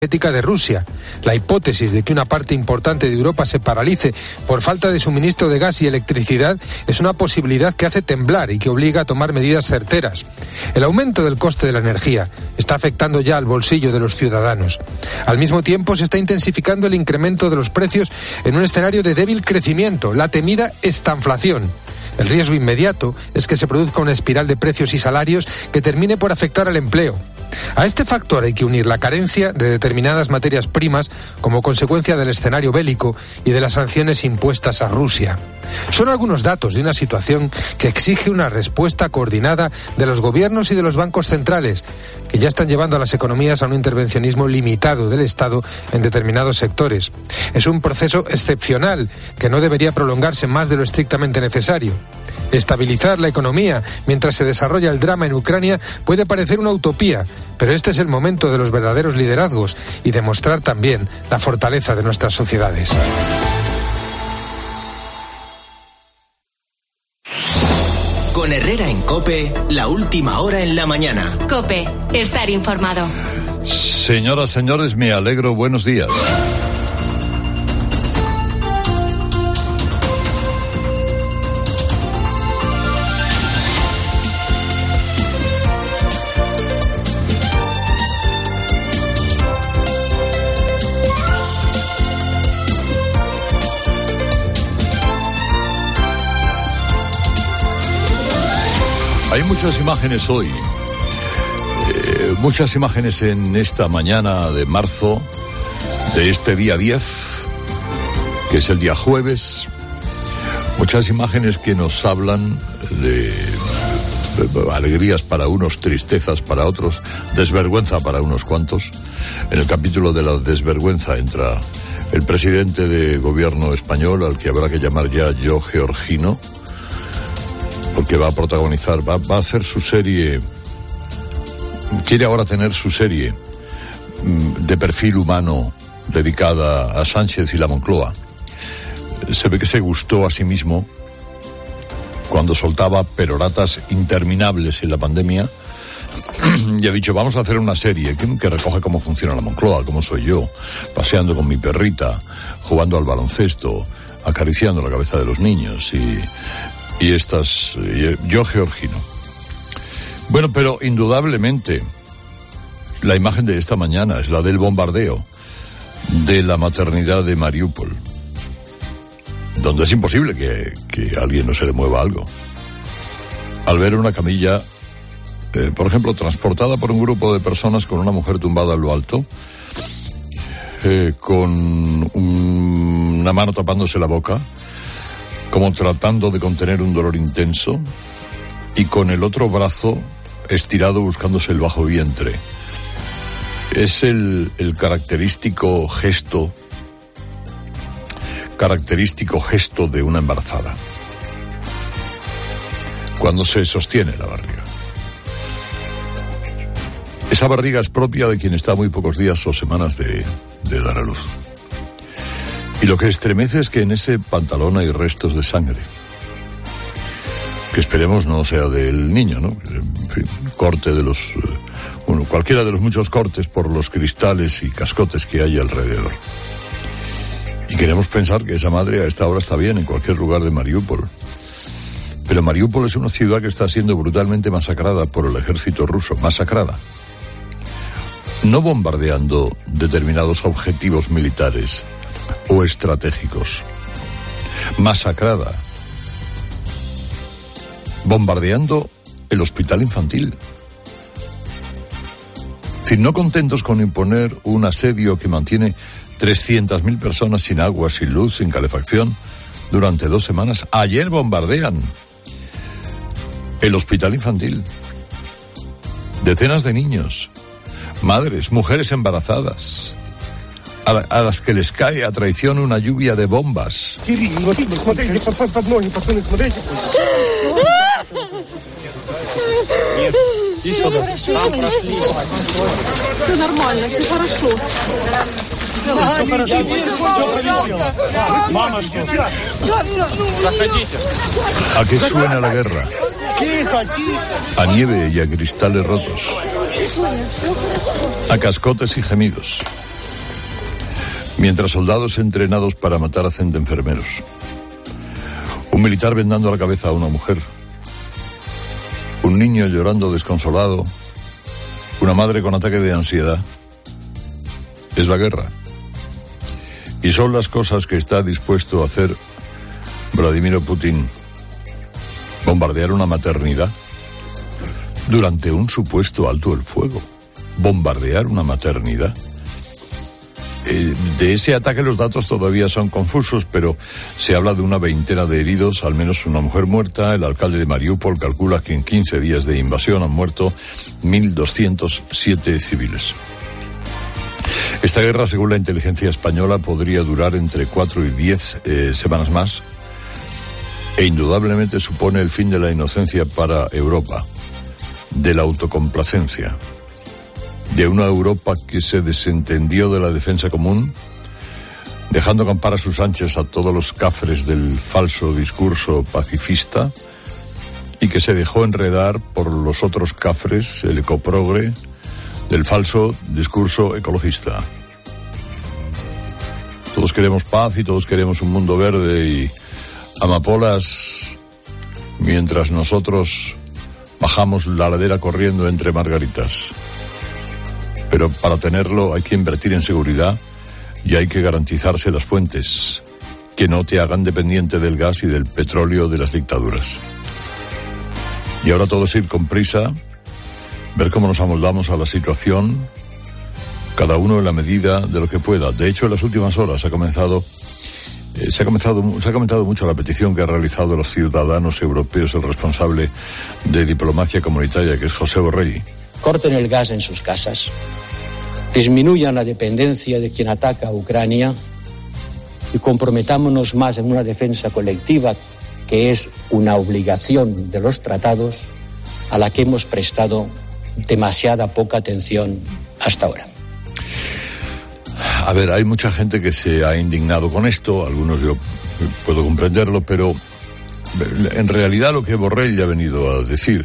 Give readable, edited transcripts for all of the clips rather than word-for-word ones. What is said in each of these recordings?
energética de Rusia. La hipótesis de que una parte importante de Europa se paralice por falta de suministro de gas y electricidad es una posibilidad que hace temblar y que obliga a tomar medidas certeras. El aumento del coste de la energía está afectando ya al bolsillo de los ciudadanos. Al mismo tiempo se está intensificando el incremento de los precios en un escenario de débil crecimiento, la temida estanflación. El riesgo inmediato es que se produzca una espiral de precios y salarios que termine por afectar al empleo. A este factor hay que unir la carencia de determinadas materias primas como consecuencia del escenario bélico y de las sanciones impuestas a Rusia. Son algunos datos de una situación que exige una respuesta coordinada de los gobiernos y de los bancos centrales, que ya están llevando a las economías a un intervencionismo limitado del Estado en determinados sectores. Es un proceso excepcional que no debería prolongarse más de lo estrictamente necesario. Estabilizar la economía mientras se desarrolla el drama en Ucrania puede parecer una utopía, pero este es el momento de los verdaderos liderazgos y demostrar también la fortaleza de nuestras sociedades. Con Herrera en COPE, la última hora en la mañana. COPE, estar informado. Señoras, señores, me alegro, buenos días. Hay muchas imágenes hoy, muchas imágenes en esta mañana de marzo, de este día 10, que es el día jueves, muchas imágenes que nos hablan de alegrías para unos, tristezas para otros, desvergüenza para unos cuantos. En el capítulo de la desvergüenza entra el presidente de gobierno español, al que habrá que llamar ya Yo Georgino, porque va a protagonizar, va a hacer su serie, quiere ahora tener su serie de perfil humano dedicada a Sánchez y la Moncloa. Se ve que se gustó a sí mismo cuando soltaba peroratas interminables en la pandemia y ha dicho, vamos a hacer una serie que recoge cómo funciona la Moncloa, cómo soy yo, paseando con mi perrita, jugando al baloncesto, acariciando la cabeza de los niños y Yo Georgino. Bueno, pero indudablemente la imagen de esta mañana es la del bombardeo de la maternidad de Mariupol, donde es imposible que a alguien no se le mueva algo. Al ver una camilla, por ejemplo, transportada por un grupo de personas con una mujer tumbada en lo alto, con una mano tapándose la boca, como tratando de contener un dolor intenso, y con el otro brazo estirado buscándose el bajo vientre. Es el característico gesto de una embarazada, cuando se sostiene la barriga. Esa barriga es propia de quien está a muy pocos días o semanas de dar a luz. Y lo que estremece es que en ese pantalón hay restos de sangre, que esperemos no sea del niño, ¿no? En fin, corte de los... cualquiera de los muchos cortes por los cristales y cascotes que hay alrededor. Y queremos pensar que esa madre a esta hora está bien en cualquier lugar de Mariupol. Pero Mariupol es una ciudad que está siendo brutalmente masacrada por el ejército ruso. Masacrada. No bombardeando determinados objetivos militares o estratégicos. Masacrada. Bombardeando el hospital infantil. Es decir, no contentos con imponer un asedio que mantiene 300.000 personas sin agua, sin luz, sin calefacción durante 2 semanas. Ayer bombardean el hospital infantil. Decenas de niños, madres, mujeres embarazadas, a las que les cae a traición una lluvia de bombas. ¿A qué suena la guerra? A nieve y a cristales rotos, a cascotes y gemidos. Mientras soldados entrenados para matar hacen de enfermeros. Un militar vendando la cabeza a una mujer. Un niño llorando desconsolado. Una madre con ataque de ansiedad. Es la guerra. Y son las cosas que está dispuesto a hacer Vladimir Putin. Bombardear una maternidad durante un supuesto alto el fuego. Bombardear una maternidad. De ese ataque los datos todavía son confusos, pero se habla de una veintena de heridos, al menos una mujer muerta. El alcalde de Mariupol calcula que en 15 días de invasión han muerto 1.207 civiles. Esta guerra, según la inteligencia española, podría durar entre 4 y 10 semanas más, e indudablemente supone el fin de la inocencia para Europa, de la autocomplacencia, de una Europa que se desentendió de la defensa común, dejando acampar a sus anchas a todos los cafres del falso discurso pacifista, y que se dejó enredar por los otros cafres, el ecoprogre, del falso discurso ecologista. Todos queremos paz y todos queremos un mundo verde y amapolas, mientras nosotros bajamos la ladera corriendo entre margaritas. Pero para tenerlo hay que invertir en seguridad y hay que garantizarse las fuentes que no te hagan dependiente del gas y del petróleo de las dictaduras. Y ahora todo es ir con prisa, ver cómo nos amoldamos a la situación, cada uno en la medida de lo que pueda. De hecho, en las últimas horas se ha comentado mucho la petición que ha realizado los ciudadanos europeos el responsable de diplomacia comunitaria, que es José Borrell. Corten el gas en sus casas, disminuyan la dependencia de quien ataca a Ucrania y comprometámonos más en una defensa colectiva, que es una obligación de los tratados a la que hemos prestado demasiada poca atención hasta ahora. A ver, hay mucha gente que se ha indignado con esto, algunos yo puedo comprenderlo, pero en realidad lo que Borrell ya ha venido a decir,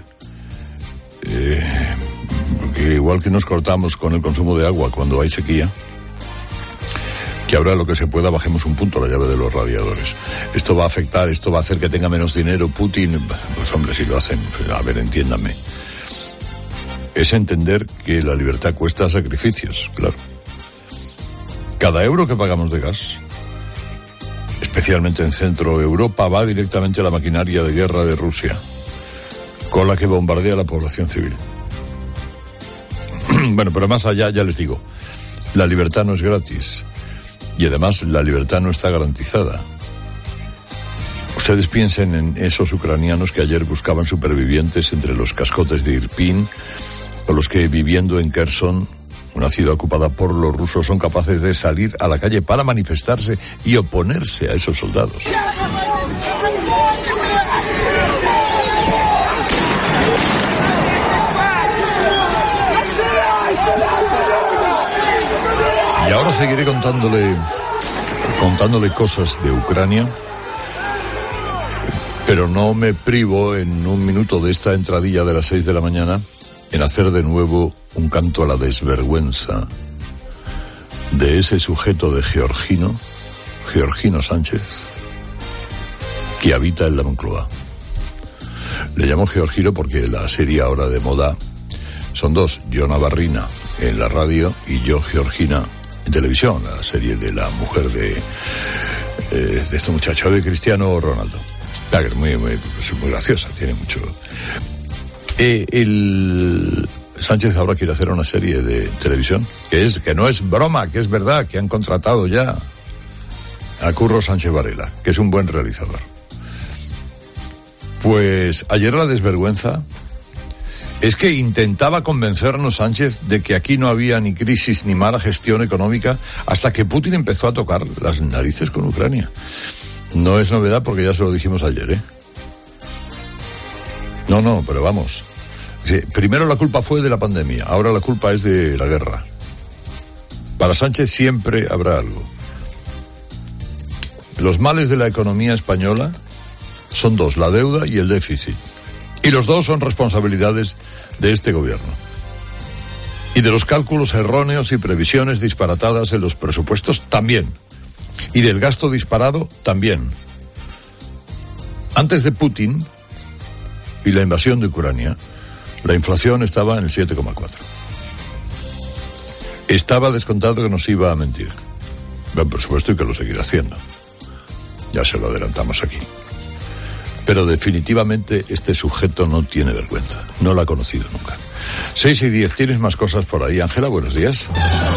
que igual que nos cortamos con el consumo de agua cuando hay sequía, que ahora lo que se pueda bajemos un punto la llave de los radiadores. Esto va a afectar, esto va a hacer que tenga menos dinero Putin. Pues hombre, si lo hacen, a ver, entiéndame. Es entender que la libertad cuesta sacrificios, claro. Cada euro que pagamos de gas, especialmente en Centro Europa, va directamente a la maquinaria de guerra de Rusia, con la que bombardea a la población civil. Bueno, pero más allá, ya les digo, la libertad no es gratis. Y además la libertad no está garantizada. Ustedes piensen en esos ucranianos que ayer buscaban supervivientes entre los cascotes de Irpin, o los que, viviendo en Kherson, una ciudad ocupada por los rusos, son capaces de salir a la calle para manifestarse y oponerse a esos soldados. Y ahora seguiré contándole cosas de Ucrania, pero no me privo en un minuto de esta entradilla de las 6 de la mañana en hacer de nuevo un canto a la desvergüenza de ese sujeto de Georgino Sánchez, que habita en la Moncloa. Le llamo Georgino porque la serie ahora de moda son dos, yo Navarrina en la radio y yo Georgina en televisión, la serie de la mujer de este muchacho, de Cristiano Ronaldo. La que es muy graciosa, tiene mucho. El Sánchez ahora quiere hacer una serie de televisión que no es broma, que es verdad, que han contratado ya a Curro Sánchez Varela, que es un buen realizador. Pues ayer la desvergüenza es que intentaba convencernos Sánchez de que aquí no había ni crisis ni mala gestión económica hasta que Putin empezó a tocar las narices con Ucrania. No es novedad porque ya se lo dijimos ayer, ¿eh? No, pero vamos. Primero la culpa fue de la pandemia, ahora la culpa es de la guerra. Para Sánchez siempre habrá algo. Los males de la economía española son dos, la deuda y el déficit. Y los dos son responsabilidades de este gobierno. Y de los cálculos erróneos y previsiones disparatadas en los presupuestos también. Y del gasto disparado también. Antes de Putin y la invasión de Ucrania, la inflación estaba en el 7,4. Estaba descontado que nos iba a mentir. Bueno, por supuesto, y que lo seguirá haciendo. Ya se lo adelantamos aquí. Pero definitivamente este sujeto no tiene vergüenza. No la ha conocido nunca. 6:10, tienes más cosas por ahí. Ángela, buenos días.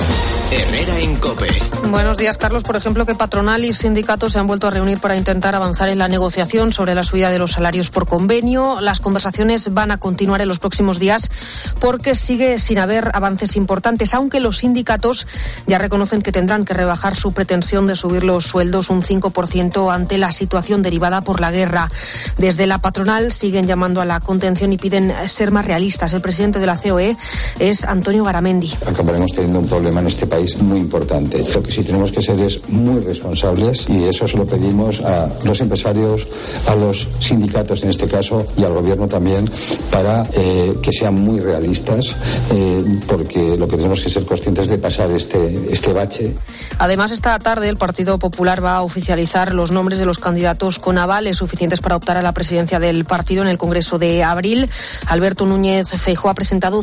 Herrera en COPE. Buenos días, Carlos. Por ejemplo, que patronal y sindicatos se han vuelto a reunir para intentar avanzar en la negociación sobre la subida de los salarios por convenio. Las conversaciones van a continuar en los próximos días porque sigue sin haber avances importantes, aunque los sindicatos ya reconocen que tendrán que rebajar su pretensión de subir los sueldos un 5% ante la situación derivada por la guerra. Desde la patronal siguen llamando a la contención y piden ser más realistas. El presidente de la COE es Antonio Garamendi. Acabaremos teniendo un problema en este país muy importante. Lo que sí tenemos que ser es muy responsables y eso se lo pedimos a los empresarios, a los sindicatos en este caso y al gobierno también para que sean muy realistas porque lo que tenemos que ser conscientes de pasar este bache. Además, esta tarde el Partido Popular va a oficializar los nombres de los candidatos con avales suficientes para optar a la presidencia del partido en el Congreso de abril. Alberto Núñez Feijóo ha presentado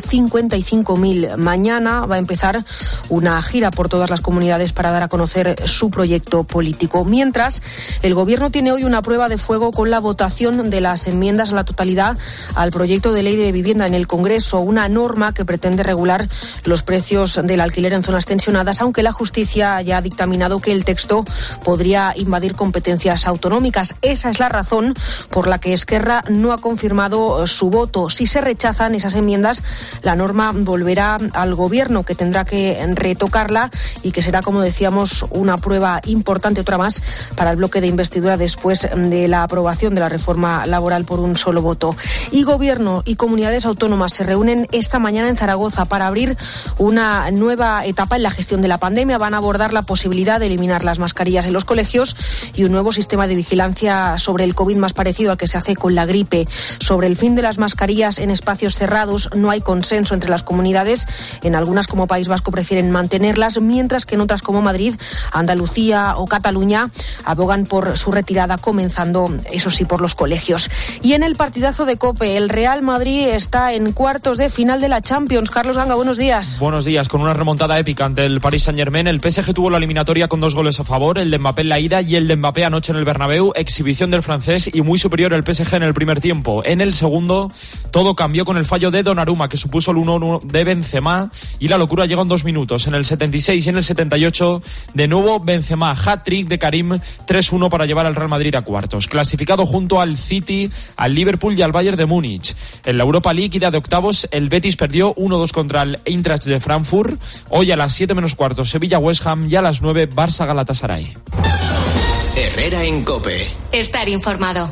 55.000. Mañana va a empezar una gira por todas las comunidades para dar a conocer su proyecto político. Mientras, el Gobierno tiene hoy una prueba de fuego con la votación de las enmiendas a la totalidad al proyecto de ley de vivienda en el Congreso, una norma que pretende regular los precios del alquiler en zonas tensionadas, aunque la justicia ya ha dictaminado que el texto podría invadir competencias autonómicas. Esa es la razón por la que Esquerra no ha confirmado su voto. Si se rechazan esas enmiendas, la norma volverá al Gobierno, que tendrá que retocarla y que será, como decíamos, una prueba importante, otra más, para el bloque de investidura después de la aprobación de la reforma laboral por un solo voto. Y Gobierno y comunidades autónomas se reúnen esta mañana en Zaragoza para abrir una nueva etapa en la gestión de la pandemia. Van a abordar la posibilidad de eliminar las mascarillas en los colegios y un nuevo sistema de vigilancia sobre el COVID más parecido al que se hace con la gripe. Sobre el fin de las mascarillas en espacios cerrados no hay consenso entre las comunidades. En algunas, como País Vasco, prefieren mantenerlas, mientras que en otras, como Madrid, Andalucía o Cataluña, abogan por su retirada, comenzando, eso sí, por los colegios. Y en el partidazo de COPE, el Real Madrid está en cuartos de final de la Champions. Carlos Ganga, buenos días. Buenos días. Con una remontada épica ante el Paris Saint-Germain, el PSG tuvo la eliminatoria con 2 goles a favor, el de Mbappé en la ida y el de Mbappé anoche en el Bernabéu. Exhibición del francés y muy superior el PSG en el primer tiempo. En el segundo, todo cambió con el fallo de Donnarumma, que supuso el 1-1 de Benzema, y la locura llegó en 2 minutos. En el 76 y en el 78, de nuevo Benzema, hat-trick de Karim, 3-1 para llevar al Real Madrid a cuartos. Clasificado junto al City, al Liverpool y al Bayern de Múnich. En la Europa League, ida de octavos, el Betis perdió 1-2 contra el Eintracht de Frankfurt. Hoy a las 7 menos cuarto, Sevilla-West Ham, y a las 9, Barça-Galatasaray. Herrera en COPE. Estar informado.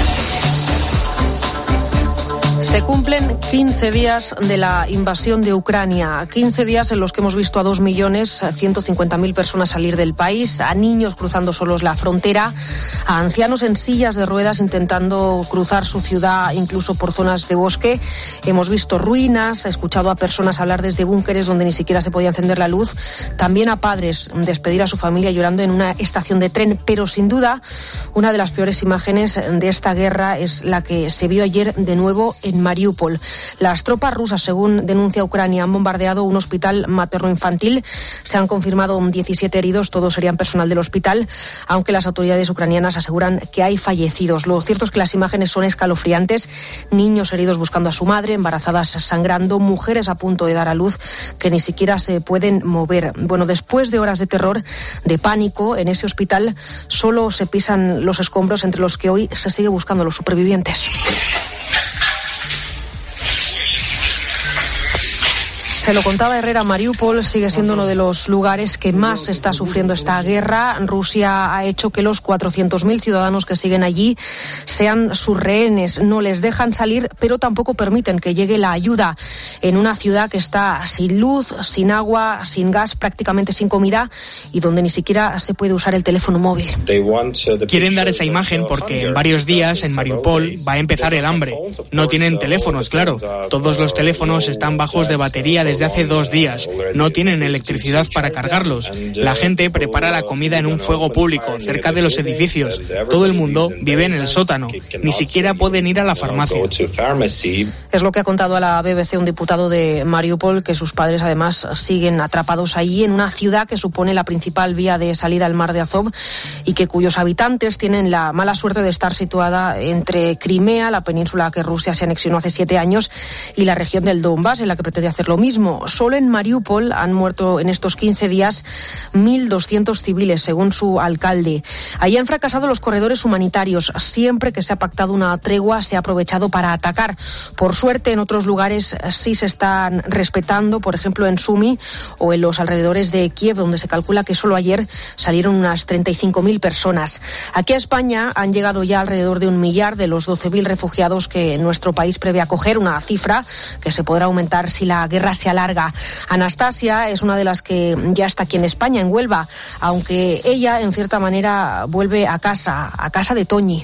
Se cumplen 15 días de la invasión de Ucrania, 15 días en los que hemos visto a 2.150.000 personas salir del país, a niños cruzando solos la frontera, a ancianos en sillas de ruedas intentando cruzar su ciudad incluso por zonas de bosque. Hemos visto ruinas, escuchado a personas hablar desde búnkeres donde ni siquiera se podía encender la luz, también a padres despedir a su familia llorando en una estación de tren. Pero sin duda, una de las peores imágenes de esta guerra es la que se vio ayer de nuevo en Mariupol. Las tropas rusas, según denuncia Ucrania, han bombardeado un hospital materno-infantil. Se han confirmado 17 heridos, todos serían personal del hospital, aunque las autoridades ucranianas aseguran que hay fallecidos. Lo cierto es que las imágenes son escalofriantes. Niños heridos buscando a su madre, embarazadas sangrando, mujeres a punto de dar a luz que ni siquiera se pueden mover. Bueno, después de horas de terror, de pánico, en ese hospital solo se pisan los escombros entre los que hoy se sigue buscando a los supervivientes. Se lo contaba Herrera, Mariupol sigue siendo uno de los lugares que más está sufriendo esta guerra. Rusia ha hecho que los 400.000 ciudadanos que siguen allí sean sus rehenes. No les dejan salir, pero tampoco permiten que llegue la ayuda en una ciudad que está sin luz, sin agua, sin gas, prácticamente sin comida y donde ni siquiera se puede usar el teléfono móvil. Quieren dar esa imagen porque en varios días en Mariupol va a empezar el hambre. No tienen teléfonos, claro. Todos los teléfonos están bajos de batería desde desde hace 2 días. No tienen electricidad para cargarlos. La gente prepara la comida en un fuego público, cerca de los edificios. Todo el mundo vive en el sótano. Ni siquiera pueden ir a la farmacia. Es lo que ha contado a la BBC un diputado de Mariupol, que sus padres además siguen atrapados allí en una ciudad que supone la principal vía de salida al mar de Azov y cuyos habitantes tienen la mala suerte de estar situada entre Crimea, la península que Rusia se anexionó hace 7 años, y la región del Donbass, en la que pretende hacer lo mismo. Solo en Mariupol han muerto en estos 15 días 1.200 civiles, según su alcalde. Allí han fracasado los corredores humanitarios. Siempre que se ha pactado una tregua, se ha aprovechado para atacar. Por suerte, en otros lugares sí se están respetando, por ejemplo en Sumy o en los alrededores de Kiev, donde se calcula que solo ayer salieron unas 35.000 personas. Aquí a España han llegado ya alrededor de 1 millar de los 12.000 refugiados que nuestro país prevé acoger, una cifra que se podrá aumentar si la guerra se alarga. Anastasia es una de las que ya está aquí en España, en Huelva, aunque ella, en cierta manera, vuelve a casa de Toñi.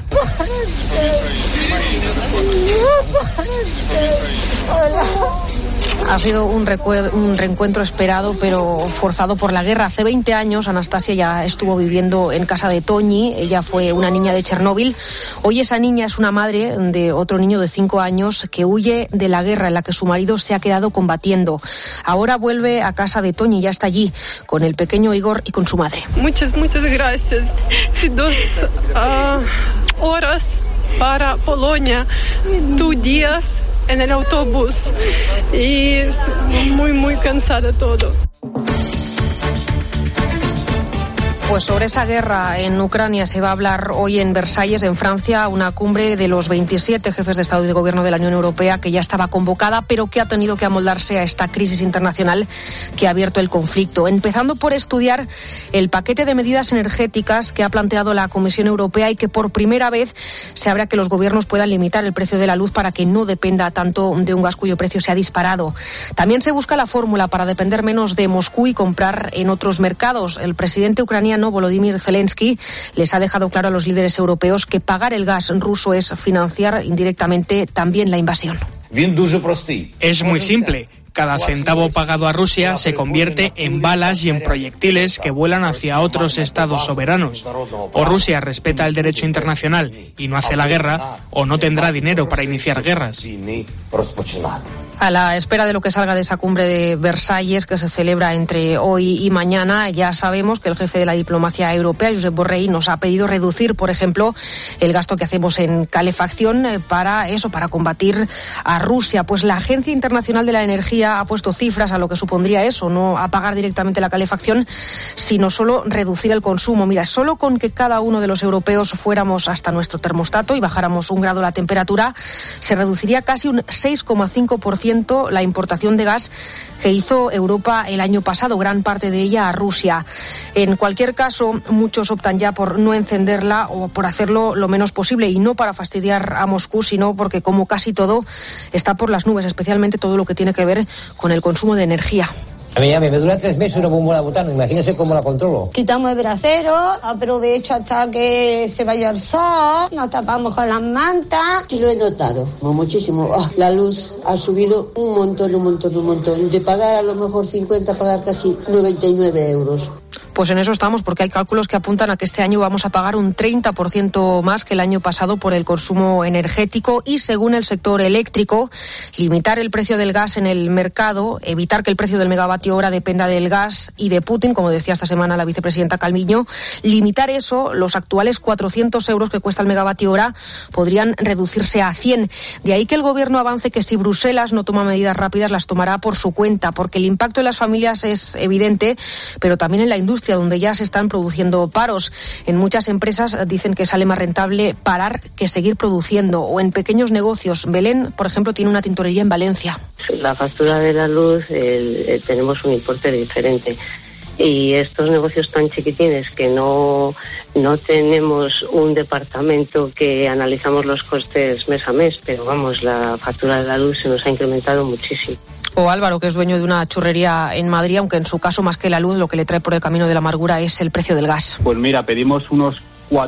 Ha sido un reencuentro esperado, pero forzado por la guerra. Hace 20 años Anastasia ya estuvo viviendo en casa de Toñi. Ella fue una niña de Chernóbil. Hoy esa niña es una madre de otro niño de 5 años que huye de la guerra en la que su marido se ha quedado combatiendo. Ahora vuelve a casa de Toñi, ya está allí con el pequeño Igor y con su madre. Muchas gracias. 2 horas para Polonia, 2 días en el autobús y es muy cansada todo. Pues sobre esa guerra en Ucrania se va a hablar hoy en Versalles, en Francia, una cumbre de los 27 jefes de Estado y de Gobierno de la Unión Europea que ya estaba convocada, pero que ha tenido que amoldarse a esta crisis internacional que ha abierto el conflicto. Empezando por estudiar el paquete de medidas energéticas que ha planteado la Comisión Europea y que por primera vez se abre a que los gobiernos puedan limitar el precio de la luz para que no dependa tanto de un gas cuyo precio se ha disparado. También se busca la fórmula para depender menos de Moscú y comprar en otros mercados. El presidente ucraniano Volodymyr Zelensky les ha dejado claro a los líderes europeos que pagar el gas ruso es financiar indirectamente también la invasión. Es muy simple. Cada centavo pagado a Rusia se convierte en balas y en proyectiles que vuelan hacia otros estados soberanos. O Rusia respeta el derecho internacional y no hace la guerra, o no tendrá dinero para iniciar guerras. A la espera de lo que salga de esa cumbre de Versalles que se celebra entre hoy y mañana, ya sabemos que el jefe de la diplomacia europea, Josep Borrell, nos ha pedido reducir, por ejemplo, el gasto que hacemos en calefacción para combatir a Rusia. Pues la Agencia Internacional de la Energía ha puesto cifras a lo que supondría eso, no apagar directamente la calefacción, sino solo reducir el consumo. Mira, solo con que cada uno de los europeos fuéramos hasta nuestro termostato y bajáramos 1 grado la temperatura, se reduciría casi un 6,5% la importación de gas que hizo Europa el año pasado, gran parte de ella a Rusia. En cualquier caso, muchos optan ya por no encenderla o por hacerlo lo menos posible, y no para fastidiar a Moscú, sino porque, como casi todo, está por las nubes, especialmente todo lo que tiene que ver con el consumo de energía. A mí me dura 3 meses una bomba butano, imagínense cómo la controlo. Quitamos el brasero, aprovecho hasta que se vaya el sol, nos tapamos con las mantas. Sí lo he notado, muchísimo. La luz ha subido un montón. De pagar a lo mejor 50, pagar casi 99 euros. Pues en eso estamos, porque hay cálculos que apuntan a que este año vamos a pagar un 30% más que el año pasado por el consumo energético, y según el sector eléctrico, limitar el precio del gas en el mercado, evitar que el precio del megavatio hora dependa del gas y de Putin, como decía esta semana la vicepresidenta Calviño, limitar eso, los actuales 400 euros que cuesta el megavatio hora podrían reducirse a 100. De ahí que el gobierno avance que si Bruselas no toma medidas rápidas, las tomará por su cuenta, porque el impacto en las familias es evidente, pero también en la industria, donde ya se están produciendo paros. En muchas empresas dicen que sale más rentable parar que seguir produciendo, o en pequeños negocios. Belén, por ejemplo, tiene una tintorería en Valencia. La factura de la luz tenemos un importe diferente. Y estos negocios tan chiquitines que no tenemos un departamento que analizamos los costes mes a mes, pero vamos, la factura de la luz se nos ha incrementado muchísimo. O Álvaro, que es dueño de una churrería en Madrid, aunque en su caso, más que la luz, lo que le trae por el camino de la amargura es el precio del gas. Pues mira, pedimos unos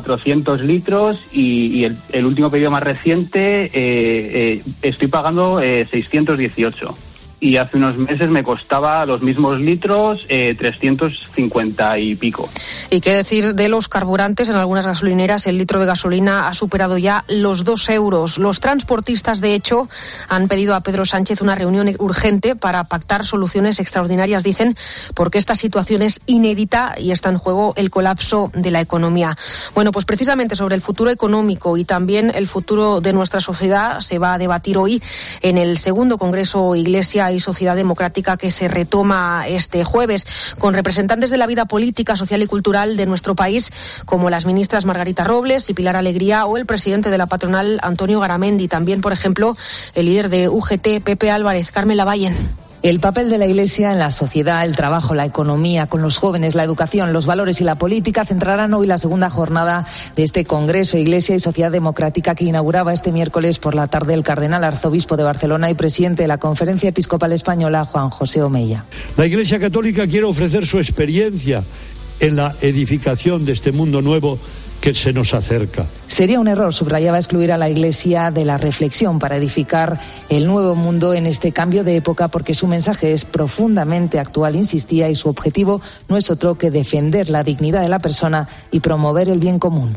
400 litros y el último pedido más reciente estoy pagando 618. y hace unos meses me costaba los mismos litros 350 y pico. Y qué decir de los carburantes. En algunas gasolineras el litro de gasolina ha superado ya los 2 euros. Los transportistas, de hecho, han pedido a Pedro Sánchez una reunión urgente para pactar soluciones extraordinarias, dicen, porque esta situación es inédita y está en juego el colapso de la economía. Bueno, pues precisamente sobre el futuro económico y también el futuro de nuestra sociedad se va a debatir hoy en el segundo Congreso Iglesia y Sociedad Democrática, que se retoma este jueves, con representantes de la vida política, social y cultural de nuestro país, como las ministras Margarita Robles y Pilar Alegría, o el presidente de la patronal, Antonio Garamendi. También, por ejemplo, el líder de UGT, Pepe Álvarez. Carmen Lavallen. El papel de la Iglesia en la sociedad, el trabajo, la economía, con los jóvenes, la educación, los valores y la política centrarán hoy la segunda jornada de este Congreso Iglesia y Sociedad Democrática, que inauguraba este miércoles por la tarde el cardenal arzobispo de Barcelona y presidente de la Conferencia Episcopal Española, Juan José Omeya. La Iglesia Católica quiere ofrecer su experiencia en la edificación de este mundo nuevo que se nos acerca. Sería un error, subrayaba, excluir a la Iglesia de la reflexión para edificar el nuevo mundo en este cambio de época, porque su mensaje es profundamente actual, insistía, y su objetivo no es otro que defender la dignidad de la persona y promover el bien común.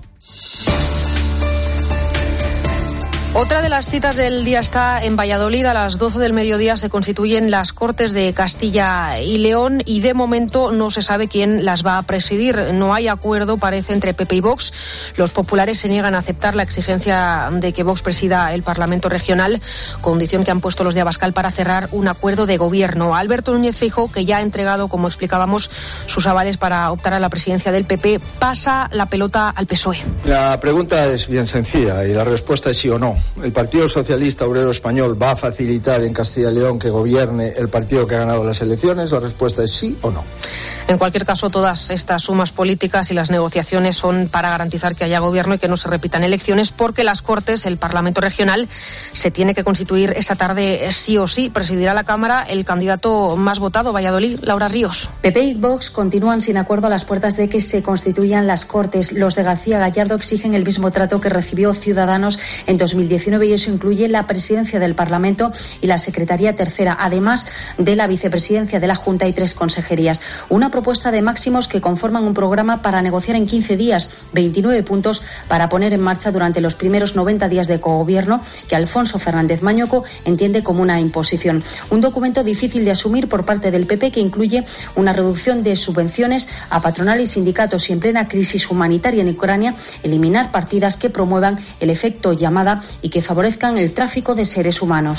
Otra de las citas del día está en Valladolid. A las 12 del mediodía se constituyen las Cortes de Castilla y León y de momento no se sabe quién las va a presidir. No hay acuerdo, parece, entre PP y Vox. Los populares se niegan a aceptar la exigencia de que Vox presida el Parlamento regional, condición que han puesto los de Abascal para cerrar un acuerdo de gobierno. Alberto Núñez Feijóo, que ya ha entregado, como explicábamos, sus avales para optar a la presidencia del PP, pasa la pelota al PSOE. La pregunta es bien sencilla y la respuesta es sí o no. ¿El Partido Socialista Obrero Español va a facilitar en Castilla y León que gobierne el partido que ha ganado las elecciones? La respuesta es sí o no. En cualquier caso, todas estas sumas políticas y las negociaciones son para garantizar que haya gobierno y que no se repitan elecciones, porque las Cortes, el Parlamento regional, se tiene que constituir esta tarde sí o sí. Presidirá la Cámara el candidato más votado, Valladolid, Laura Ríos. PP y Vox continúan sin acuerdo a las puertas de que se constituyan las Cortes. Los de García Gallardo exigen el mismo trato que recibió Ciudadanos en 2019 y eso incluye la presidencia del Parlamento y la Secretaría Tercera, además de la vicepresidencia de la Junta y 3 consejerías. Una propuesta de máximos que conforman un programa para negociar en 15 días, 29 puntos para poner en marcha durante los primeros 90 días de cogobierno, que Alfonso Fernández Mañoco entiende como una imposición. Un documento difícil de asumir por parte del PP, que incluye una reducción de subvenciones a patronal y sindicatos y, en plena crisis humanitaria en Ucrania, eliminar partidas que promuevan el efecto llamada y que favorezcan el tráfico de seres humanos.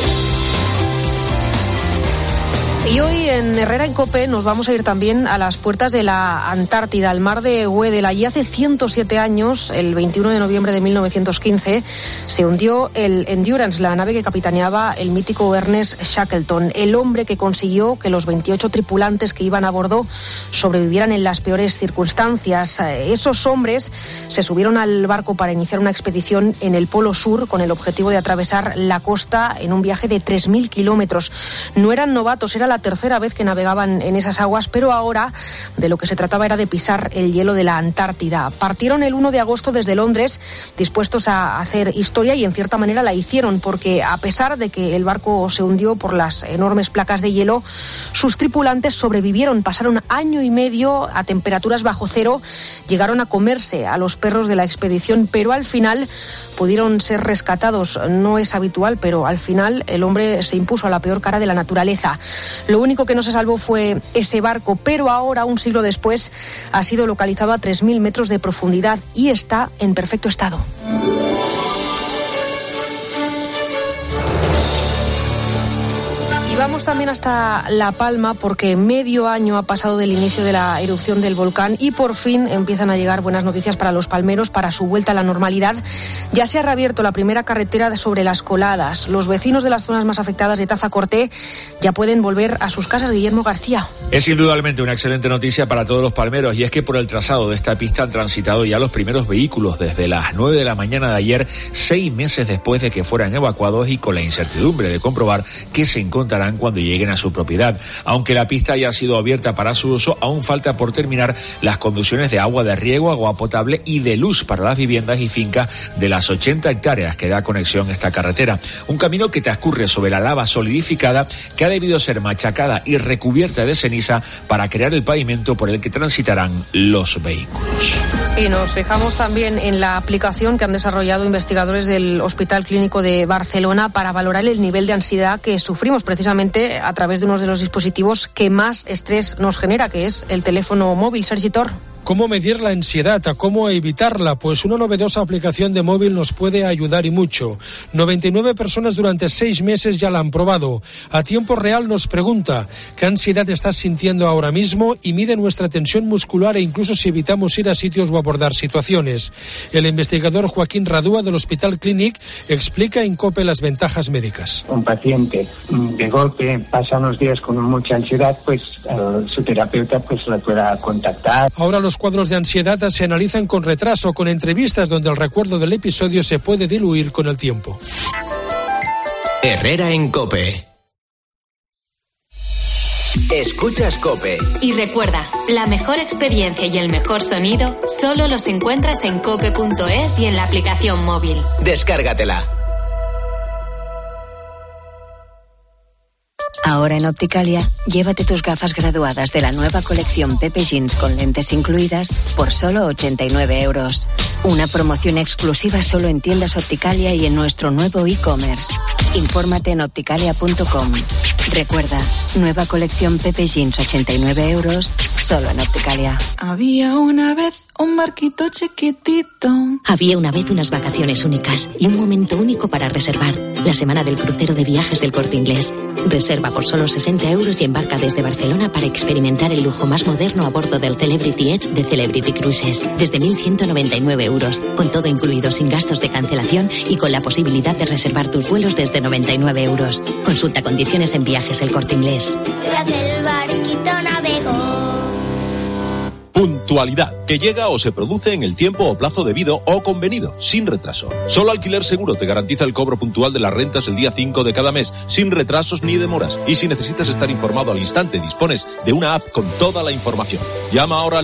Y hoy en Herrera en COPE nos vamos a ir también a las puertas de la Antártida, al mar de Weddell. Allí hace 107 años, el 21 de noviembre de 1915, se hundió el Endurance, la nave que capitaneaba el mítico Ernest Shackleton, el hombre que consiguió que los 28 tripulantes que iban a bordo sobrevivieran en las peores circunstancias. Esos hombres se subieron al barco para iniciar una expedición en el Polo Sur con el objetivo de atravesar la costa en un viaje de 3.000 kilómetros. No eran novatos, era la tercera vez que navegaban en esas aguas, pero ahora de lo que se trataba era de pisar el hielo de la Antártida. Partieron el 1 de agosto desde Londres, dispuestos a hacer historia, y en cierta manera la hicieron, porque a pesar de que el barco se hundió por las enormes placas de hielo, sus tripulantes sobrevivieron. Pasaron año y medio a temperaturas bajo cero, llegaron a comerse a los perros de la expedición, pero al final pudieron ser rescatados. No es habitual, pero al final el hombre se impuso a la peor cara de la naturaleza. Lo único que no se salvó fue ese barco, pero ahora, un siglo después, ha sido localizado a 3.000 metros de profundidad y está en perfecto estado. Vamos también hasta La Palma, porque medio año ha pasado del inicio de la erupción del volcán y por fin empiezan a llegar buenas noticias para los palmeros, para su vuelta a la normalidad. Ya se ha reabierto la primera carretera sobre las Coladas. Los vecinos de las zonas más afectadas de Tazacorte ya pueden volver a sus casas. Guillermo García. Es indudablemente una excelente noticia para todos los palmeros, y es que por el trazado de esta pista han transitado ya los primeros vehículos desde las 9 de la mañana de ayer, 6 meses después de que fueran evacuados y con la incertidumbre de comprobar qué se encontrarán cuando cuando lleguen a su propiedad. Aunque la pista haya sido abierta para su uso, aún falta por terminar las conducciones de agua de riego, agua potable y de luz para las viviendas y fincas de las 80 hectáreas que da conexión a esta carretera. Un camino que transcurre sobre la lava solidificada que ha debido ser machacada y recubierta de ceniza para crear el pavimento por el que transitarán los vehículos. Y nos fijamos también en la aplicación que han desarrollado investigadores del Hospital Clínico de Barcelona para valorar el nivel de ansiedad que sufrimos precisamente a través de uno de los dispositivos que más estrés nos genera, que es el teléfono móvil. Sergi Tor. ¿Cómo medir la ansiedad? ¿A cómo evitarla? Pues una novedosa aplicación de móvil nos puede ayudar y mucho. 99 personas durante 6 meses ya la han probado. A tiempo real nos pregunta ¿qué ansiedad estás sintiendo ahora mismo? Y mide nuestra tensión muscular e incluso si evitamos ir a sitios o abordar situaciones. El investigador Joaquín Radúa del Hospital Clínic explica en COPE las ventajas médicas. Un paciente de golpe pasa unos días con mucha ansiedad, pues su terapeuta pues la pueda contactar. Ahora los cuadros de ansiedad se analizan con retraso, con entrevistas donde el recuerdo del episodio se puede diluir con el tiempo. Herrera en COPE. Escuchas COPE. Y recuerda, la mejor experiencia y el mejor sonido solo los encuentras en cope.es y en la aplicación móvil. Descárgatela. Ahora en Opticalia, llévate tus gafas graduadas de la nueva colección Pepe Jeans con lentes incluidas por solo 89 €. Una promoción exclusiva solo en tiendas Opticalia y en nuestro nuevo e-commerce. Infórmate en opticalia.com. Recuerda, nueva colección Pepe Jeans, 89 €, solo en Opticalia. Había una vez un barquito chiquitito. Había una vez unas vacaciones únicas y un momento único para reservar. La semana del crucero de viajes del Corte Inglés. Reserva por solo 60 € y embarca desde Barcelona para experimentar el lujo más moderno a bordo del Celebrity Edge de Celebrity Cruises. Desde 1.199 €, con todo incluido sin gastos de cancelación y con la posibilidad de reservar tus vuelos desde 99 €. Consulta condiciones en Viajes El Corte Inglés. El barquito navegó. Puntualidad, que llega o se produce en el tiempo o plazo debido o convenido, sin retraso. Solo Alquiler Seguro te garantiza el cobro puntual de las rentas el día 5 de cada mes, sin retrasos ni demoras. Y si necesitas estar informado al instante, dispones de una app con toda la información. Llama ahora al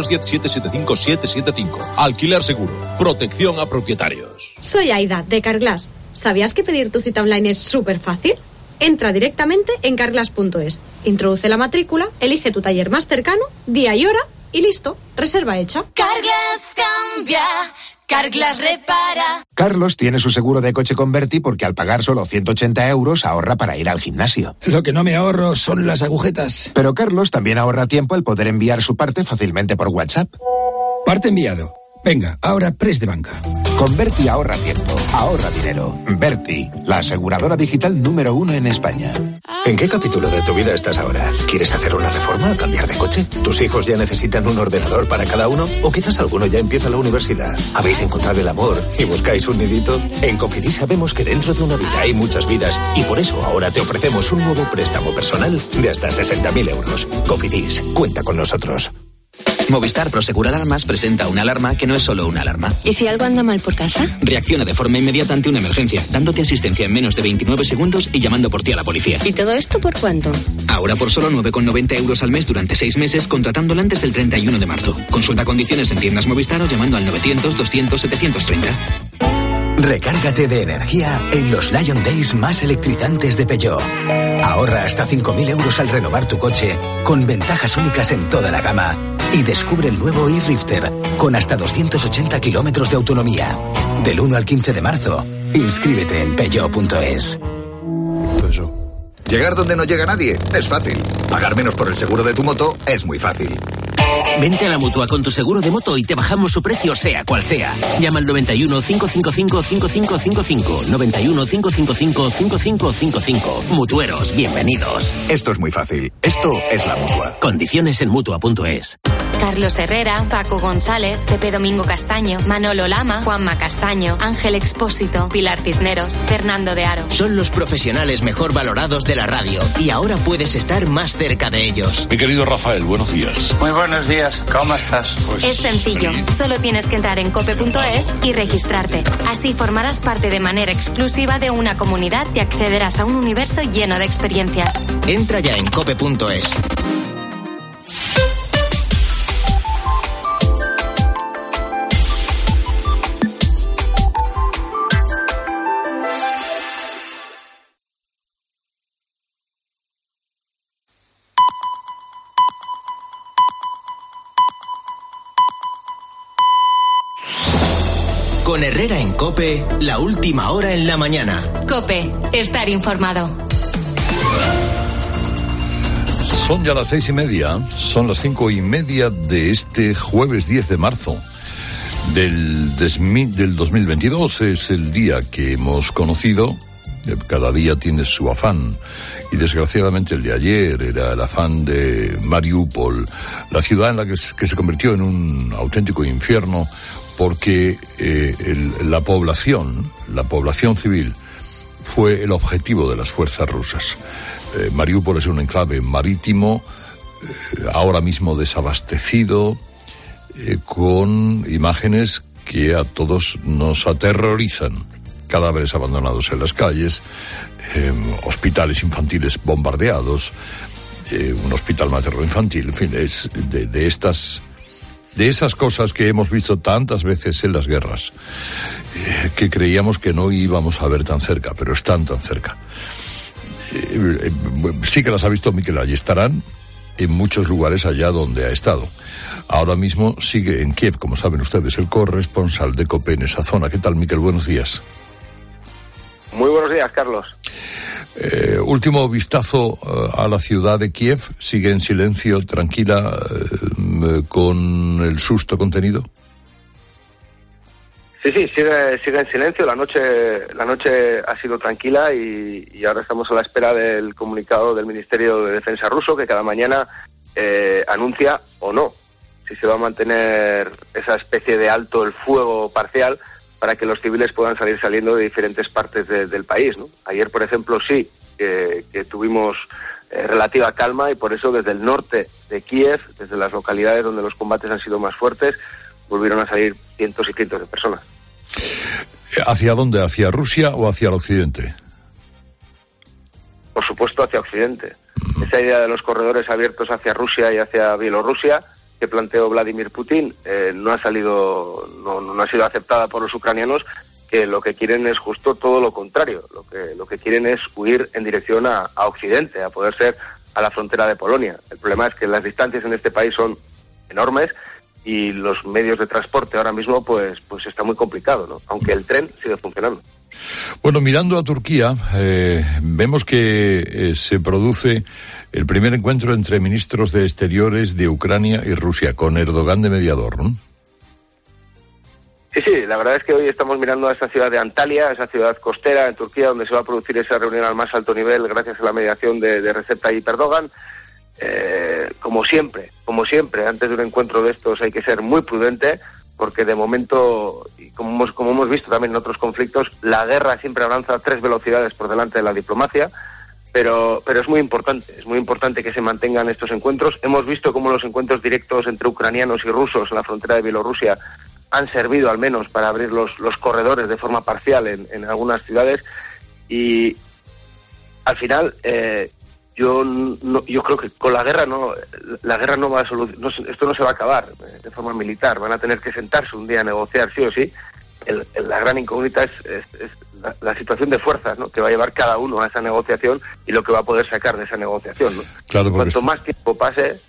910-775-775. Alquiler Seguro, protección a propietarios. Soy Aida, de Carglass. ¿Sabías que pedir tu cita online es súper fácil? Entra directamente en carglass.es, introduce la matrícula, elige tu taller más cercano, día y hora, y listo, reserva hecha. Carglass cambia, Carglass repara. Carlos tiene su seguro de coche Converti porque al pagar solo 180 € ahorra para ir al gimnasio. Lo que no me ahorro son las agujetas. Pero Carlos también ahorra tiempo al poder enviar su parte fácilmente por WhatsApp. Parte enviado. Venga, ahora press de banca. Converti ahorra tiempo, ahorra dinero. Verti, la aseguradora digital número 1 en España. ¿En qué capítulo de tu vida estás ahora? ¿Quieres hacer una reforma o cambiar de coche? ¿Tus hijos ya necesitan un ordenador para cada uno? ¿O quizás alguno ya empieza la universidad? ¿Habéis encontrado el amor y buscáis un nidito? En Cofidis sabemos que dentro de una vida hay muchas vidas y por eso ahora te ofrecemos un nuevo préstamo personal de hasta 60.000 €. Cofidis, cuenta con nosotros. Movistar Prosegur Alarmas presenta una alarma que no es solo una alarma. ¿Y si algo anda mal por casa? Reacciona de forma inmediata ante una emergencia, dándote asistencia en menos de 29 segundos y llamando por ti a la policía. ¿Y todo esto por cuánto? Ahora por solo 9,90 € al mes durante 6 meses, contratándola antes del 31 de marzo. Consulta condiciones en tiendas Movistar o llamando al 900-200-730. Recárgate de energía en los Lion Days más electrizantes de Peugeot. Ahorra hasta 5.000 € al renovar tu coche, con ventajas únicas en toda la gama. Y descubre el nuevo e-Rifter, con hasta 280 kilómetros de autonomía. Del 1 al 15 de marzo, inscríbete en peugeot.es. Llegar donde no llega nadie es fácil. Pagar menos por el seguro de tu moto es muy fácil. Vente a la Mutua con tu seguro de moto y te bajamos su precio sea cual sea. Llama al 91 555 5555. 91 555 5555. Mutueros, bienvenidos. Esto es muy fácil. Esto es la Mutua. Condiciones en Mutua.es. Carlos Herrera, Paco González, Pepe Domingo Castaño, Manolo Lama, Juanma Castaño, Ángel Expósito, Pilar Cisneros, Fernando de Aro. Son los profesionales mejor valorados de la radio y ahora puedes estar más cerca de ellos. Mi querido Rafael, buenos días. Muy buenos días, ¿cómo estás? Pues es sencillo, solo tienes que entrar en cope.es y registrarte. Así formarás parte de manera exclusiva de una comunidad y accederás a un universo lleno de experiencias. Entra ya en cope.es. Con Herrera en COPE, la última hora en la mañana. COPE, estar informado. Son ya las 6:30, son las 5:30 de este jueves 10 de marzo del 2022. Es el día que hemos conocido. Cada día tiene su afán. Y desgraciadamente el de ayer era el afán de Mariupol, la ciudad en la que se convirtió en un auténtico infierno, porque la población civil fue el objetivo de las fuerzas rusas. Mariupol es un enclave marítimo, ahora mismo desabastecido, con imágenes que a todos nos aterrorizan. Cadáveres abandonados en las calles, hospitales infantiles bombardeados, un hospital materno infantil, en fin, es de esas cosas que hemos visto tantas veces en las guerras, que creíamos que no íbamos a ver tan cerca, pero están tan cerca. Sí que las ha visto Miquel, allí estarán en muchos lugares allá donde ha estado. Ahora mismo sigue en Kiev, como saben ustedes, el corresponsal de COPE en esa zona. ¿Qué tal, Miquel? Buenos días. Muy buenos días, Carlos. Último vistazo a la ciudad de Kiev. ¿Sigue en silencio, tranquila, con el susto contenido? Sí, sigue en silencio. La noche ha sido tranquila y ahora estamos a la espera del comunicado del Ministerio de Defensa ruso, que cada mañana anuncia o no si se va a mantener esa especie de alto el fuego parcial para que los civiles puedan salir saliendo de diferentes partes del país, ¿no? Ayer, por ejemplo, sí que tuvimos relativa calma y por eso desde el norte de Kiev, desde las localidades donde los combates han sido más fuertes, volvieron a salir cientos y cientos de personas. ¿Hacia dónde? ¿Hacia Rusia o hacia el occidente? Por supuesto, hacia occidente. Esa idea de los corredores abiertos hacia Rusia y hacia Bielorrusia que planteó Vladimir Putin no ha sido aceptada por los ucranianos, que lo que quieren es justo todo lo contrario. Lo que quieren es huir en dirección a Occidente, a poder ser a la frontera de Polonia. El problema es que las distancias en este país son enormes y los medios de transporte ahora mismo pues está muy complicado, ¿no? Aunque el tren sigue funcionando. Bueno, mirando a Turquía, vemos que se produce el primer encuentro entre ministros de Exteriores de Ucrania y Rusia, con Erdogan de mediador, ¿no? Sí, la verdad es que hoy estamos mirando a esta ciudad de Antalya, esa ciudad costera en Turquía, donde se va a producir esa reunión al más alto nivel gracias a la mediación de Recep Tayyip Erdogan. Como siempre, antes de un encuentro de estos hay que ser muy prudente, porque de momento, y como hemos visto también en otros conflictos, la guerra siempre avanza a 3 velocidades por delante de la diplomacia, pero es muy importante que se mantengan estos encuentros. Hemos visto cómo los encuentros directos entre ucranianos y rusos en la frontera de Bielorrusia han servido al menos para abrir los corredores de forma parcial en algunas ciudades, y al final yo creo que con la guerra no va a solucionar, esto no se va a acabar de forma militar. Van a tener que sentarse un día a negociar sí o sí. La gran incógnita es la situación de fuerzas, ¿no?, que va a llevar cada uno a esa negociación y lo que va a poder sacar de esa negociación, ¿no? Claro, cuanto más tiempo pase,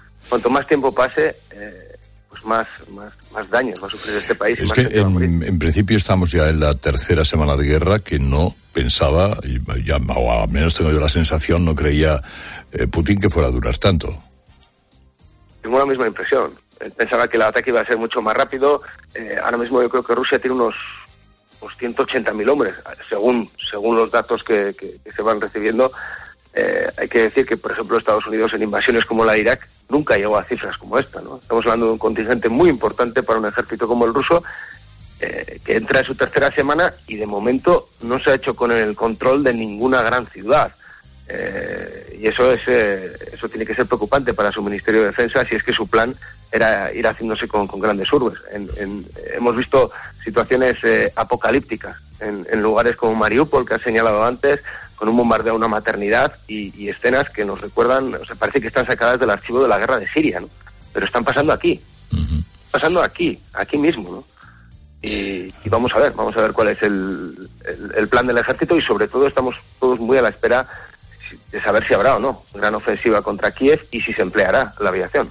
pues más daños va a sufrir este país. Es que en principio estamos ya en la tercera semana de guerra, que no pensaba, o al menos tengo yo la sensación, no creía Putin que fuera a durar tanto. Tengo la misma impresión. Pensaba que el ataque iba a ser mucho más rápido. Ahora mismo yo creo que Rusia tiene unos 180.000 hombres, según los datos que se van recibiendo. Hay que decir que, por ejemplo, Estados Unidos en invasiones como la de Irak nunca llegó a cifras como esta, ¿no? Estamos hablando de un contingente muy importante para un ejército como el ruso, que entra en su tercera semana y de momento no se ha hecho con el control de ninguna gran ciudad. Y eso tiene que ser preocupante para su Ministerio de Defensa, si es que su plan era ir haciéndose con grandes urbes. Hemos visto situaciones apocalípticas en lugares como Mariupol, que has señalado antes, con un bombardeo a una maternidad y escenas que nos recuerdan, o sea, parece que están sacadas del archivo de la guerra de Siria, ¿no? Pero están pasando aquí, pasando aquí mismo, ¿no? Y vamos a ver cuál es el plan del ejército, y sobre todo estamos todos muy a la espera de saber si habrá o no gran ofensiva contra Kiev y si se empleará la aviación.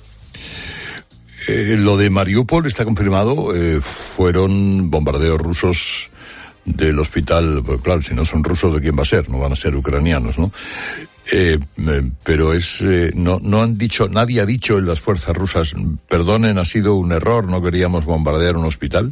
Lo de Mariupol está confirmado, fueron bombardeos rusos del hospital, pues claro, si no son rusos, ¿de quién va a ser? No van a ser ucranianos, ¿no? Pero no han dicho, nadie ha dicho en las fuerzas rusas, perdonen, ha sido un error, no queríamos bombardear un hospital.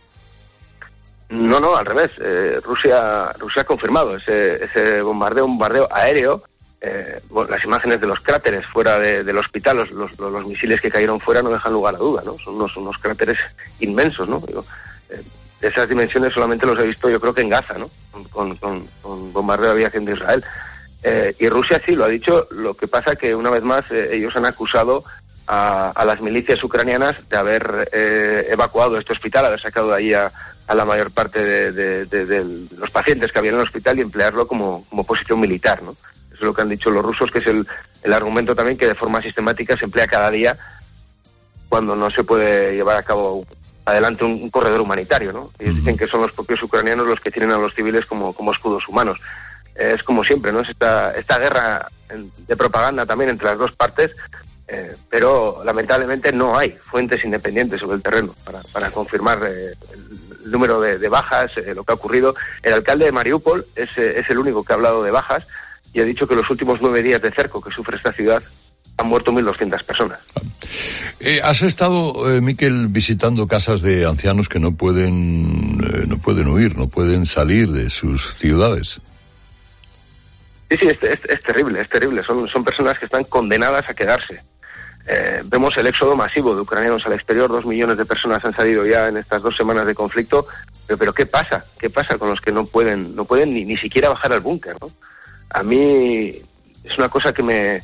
No, al revés. Rusia ha confirmado ese bombardeo aéreo. Las imágenes de los cráteres fuera del hospital, los misiles que cayeron fuera no dejan lugar a duda, ¿no? Son unos cráteres inmensos, ¿no? De esas dimensiones solamente los he visto, yo creo que en Gaza, ¿no? Con bombardeo de aviación de Israel. Y Rusia sí lo ha dicho. Lo que pasa que una vez más ellos han acusado a las milicias ucranianas de haber evacuado este hospital, haber sacado de allí a la mayor parte de los pacientes que había en el hospital y emplearlo como posición militar, ¿no? Eso es lo que han dicho los rusos, que es el argumento también que de forma sistemática se emplea cada día cuando no se puede llevar a cabo adelante un corredor humanitario, ¿no? Ellos dicen que son los propios ucranianos los que tienen a los civiles como escudos humanos. Es como siempre, ¿no? Es esta guerra de propaganda también entre las dos partes, pero lamentablemente no hay fuentes independientes sobre el terreno para confirmar el número de bajas, lo que ha ocurrido. El alcalde de Mariupol es el único que ha hablado de bajas y ha dicho que los últimos 9 días de cerco que sufre esta ciudad han muerto 1.200 personas. ¿Has estado, Miquel, visitando casas de ancianos que no pueden huir, no pueden salir de sus ciudades? Sí, es terrible. Son personas que están condenadas a quedarse. Vemos el éxodo masivo de ucranianos al exterior. 2 millones de personas han salido ya en estas 2 semanas de conflicto. Pero ¿qué pasa? ¿Qué pasa con los que no pueden ni siquiera bajar al búnker, ¿no? A mí es una cosa que me